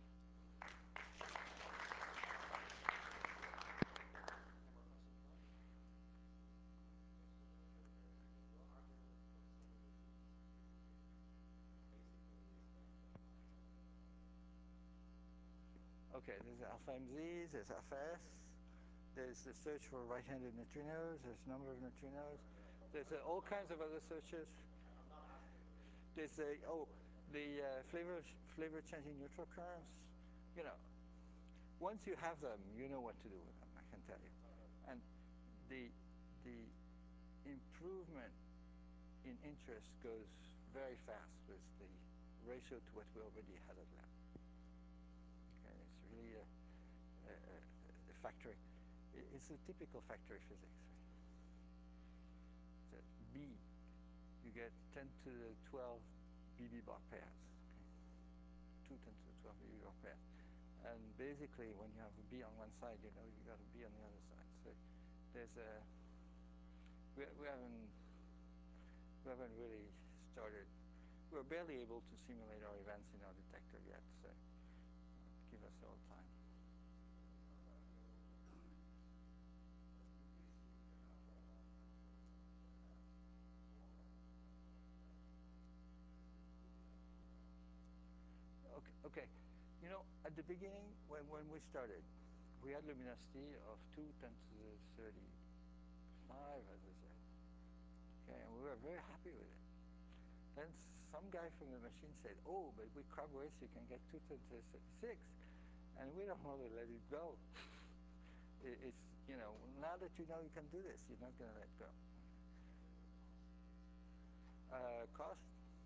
Okay, there's alpha M Zs, there's alpha S, there's the search for right-handed neutrinos, there's number of neutrinos, there's uh, all kinds of other searches. There's a, oh, the uh, flavor, flavor changing neutral currents. You know, once you have them, you know what to do with them, I can tell you. And the, the improvement in interest goes very fast with the ratio to what we already had at lab. Okay, it's really a, a, a factory. It's a typical factory physics. That B, you get ten to the twelve B B bar pairs. Okay? two ten to the twelve B B bar pairs. And basically, when you have a B on one side, you know you got a B on the other side. So there's a we, we haven't we haven't really started. We're barely able to simulate our events in our detector yet. So give us a little time. Okay, okay. You know, at the beginning, when, when we started, we had luminosity of two ten to the thirty-five, as I said. Okay, and we were very happy with it. Then some guy from the machine said, oh, but with Crab race you can get two ten to the thirty-six. And we don't want to let it go. it, it's, you know, now that you know you can do this, you're not going to let go. Uh, cost?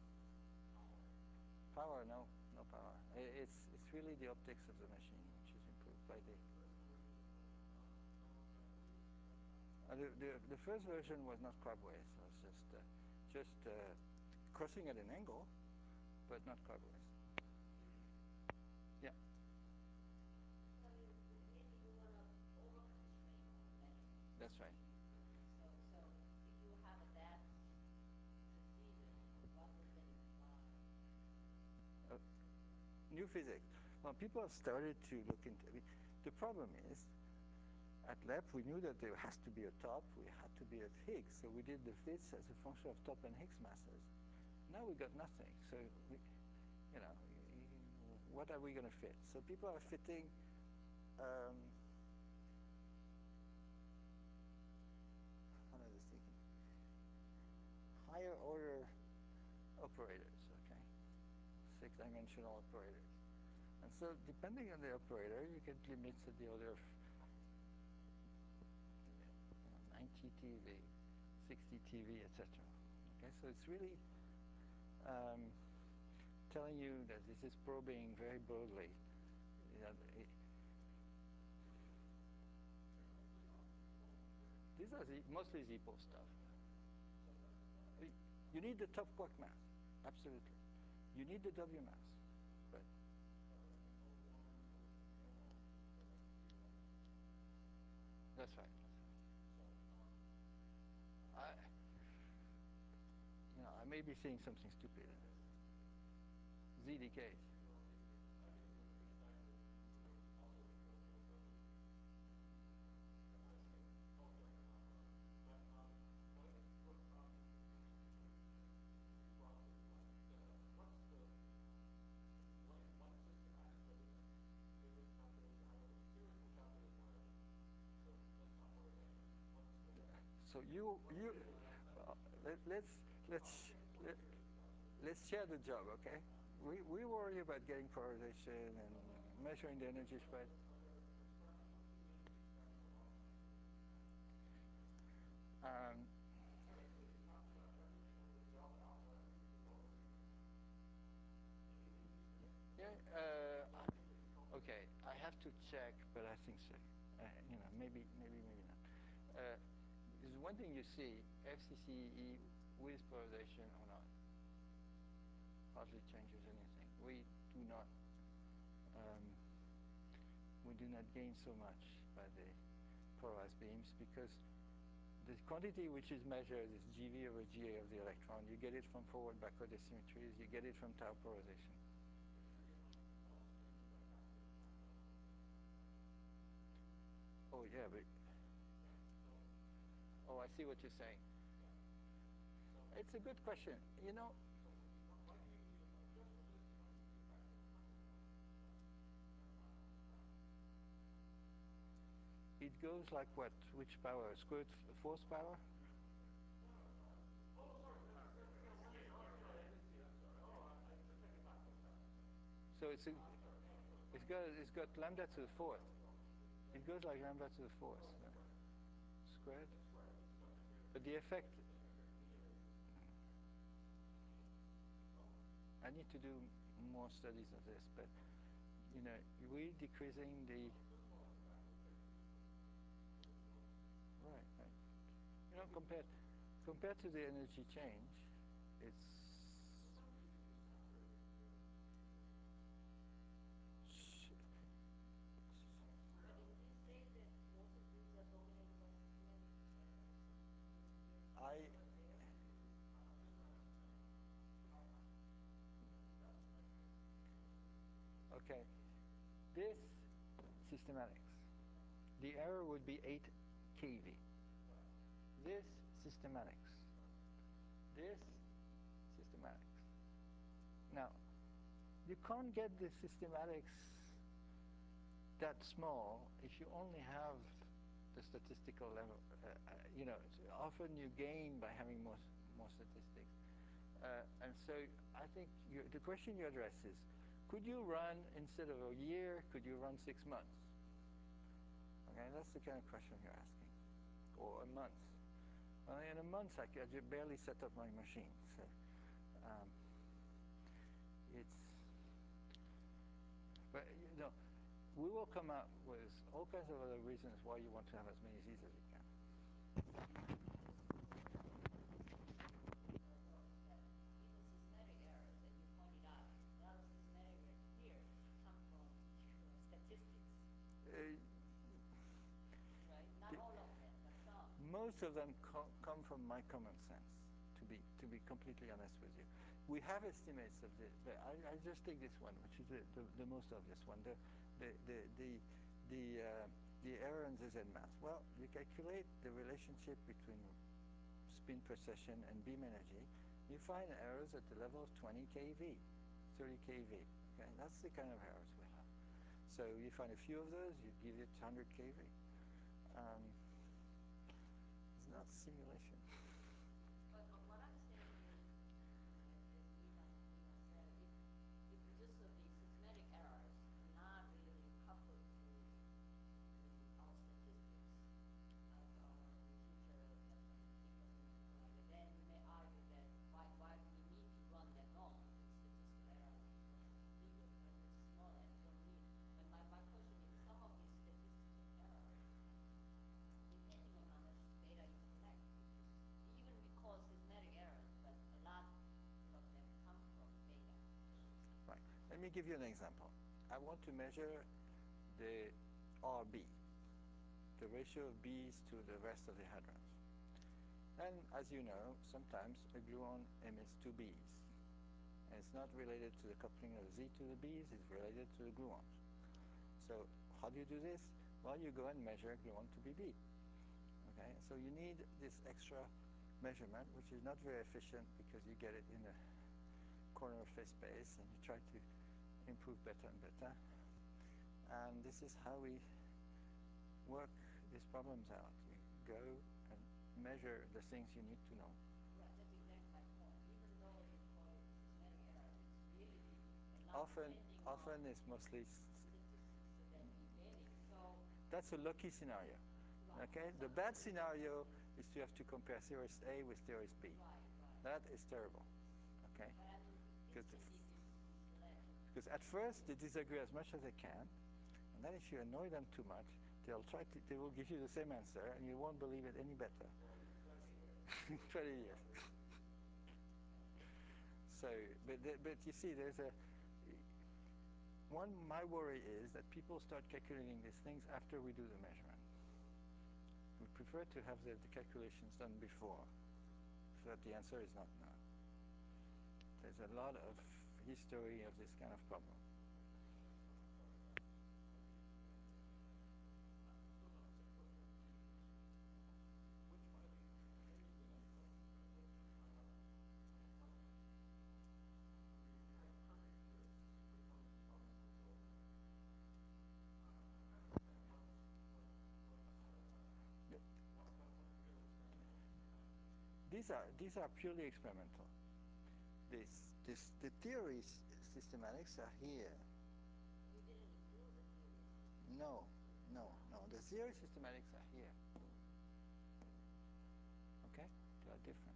Power, no, no power. It's, it's really the optics of the machine, which is improved by the... Uh, the, the, the first version was not Crabways. It was just, uh, just uh, crossing at an angle, but not Crabways. Yeah. So you, maybe you want to over-constrain all the measurements. That's right. So, so if you have that succeeded, what would then imply? Uh, new physics. Well, people have started to look into... I mean, the problem is, at L E P, we knew that there has to be a top, we had to be at Higgs, so we did the fits as a function of top and Higgs masses. Now we got nothing, so, we, you know, what are we going to fit? So people are fitting um, what are they thinking? Higher order operators, okay? Six-dimensional operators. And so depending on the operator, you get limits at the order of ninety T V, sixty T V, et cetera. Okay, so it's really um, telling you that this is probing very broadly. That it, these are the, mostly Z-pole stuff. You need the top quark mass, absolutely. You need the W mass, but that's right. I, you know, I may be saying something stupid. Z decays. So you you uh, let, let's let's let, let's share the job, okay? We we worry about getting polarization and measuring the energy spread. Um, yeah. Uh, okay. I have to check, but I think so. Uh, you know, maybe maybe maybe not. Uh, is one thing you see F C C E with polarization or not hardly changes anything. We do not um, we do not gain so much by the polarized beams because the quantity which is measured is G V over G A of the electron. You get it from forward backward asymmetries. You get it from tau polarization. Oh yeah, but oh, I see what you're saying. It's a good question. You know, it goes like what? Which power? Squared force power? So it's a, it's got it's got lambda to the fourth. It goes like lambda to the fourth uh, squared. But the effect, I need to do more studies of this. But you know, we're decreasing the right, right. You know, compared compared to the energy change, it's But in these days that most of these are dominated by systematic errors, and I there. okay. This systematics. The error would be eight K V. This systematics. This systematics. Now, you can't get the systematics that small if you only have the statistical level. Uh, uh, you know, often you gain by having more more statistics. Uh, and so I think you, the question you address is, could you run instead of a year? Could you run six months? Okay, that's the kind of question you're asking, or a month. Well, in a month, I could barely set up my machine. So um, it's, but you know, we will come up with all kinds of other reasons why you want to have as many Z's as you can. That even systematic errors that you pointed out, a lot of systematic errors here come from uh, statistics, Uh, right? Not all of them, but some. most of them co come from my common sense. To be to be completely honest with you, we have estimates of the. the I, I just take this one, which is the, the, the most obvious one. The the the the the, uh, the error in the Z mass. Well, you calculate the relationship between spin precession and beam energy. You find errors at the level of twenty K V, thirty K V. Okay, that's the kind of errors we have. So you find a few of those, you give it one hundred K V. Um, it's not simulation. But uh, what I'm saying is, as, as Lena, Lena said, if, if just uh, the systematic errors are not really coupled to the, our statistics, like our, the teacher have some equals and something like that, then you may argue that me give you an example. I want to measure the R B, the ratio of B's to the rest of the hadrons. And as you know, sometimes a gluon emits two B's. And it's not related to the coupling of Z to the B's, it's related to the gluons. So how do you do this? Well, you go and measure gluon to be B. Okay, so you need this extra measurement, which is not very efficient because you get it in the corner of phase space and you try to improve better and better. And this is how we work these problems out. You go and measure the things you need to know. Right, that's exactly my point. Even though you call it systematic error, it's really not Often, depending often on it's mostly statistics that you getting. So that's a lucky scenario. right, Okay, the bad scenario is to have to compare theorist A with theorist B. right, right. That is terrible. Okay, But I mean, because instantly this is less. because at first they disagree as much as they can, and then if you annoy them too much, they'll try to they will give you the same answer, and you won't believe it any better. twenty years. So, but but you see, there's a one. My worry is that people start calculating these things after we do the measurement. We prefer to have the, the calculations done before, so that the answer is not known. There's a lot of history of this kind of problem. These are these are purely experimental. This this the theories systematics are here. You didn't include the theory. No, no, no. The theory systematics are here. Okay, they are different.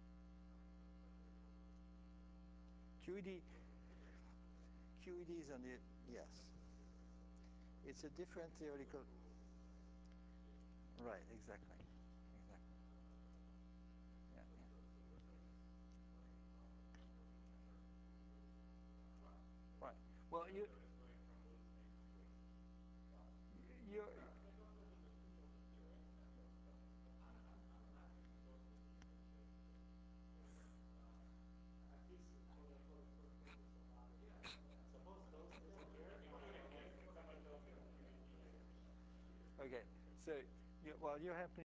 Q E D Q E D is on the yes. It's a different theoretical. Right, exactly, exactly. Yeah, yeah. Right. Well, you you're At least for the for the for the purpose of argument. Suppose those disappear, and we get somebody tells you that Q E D is okay. So, you, well, you're happening.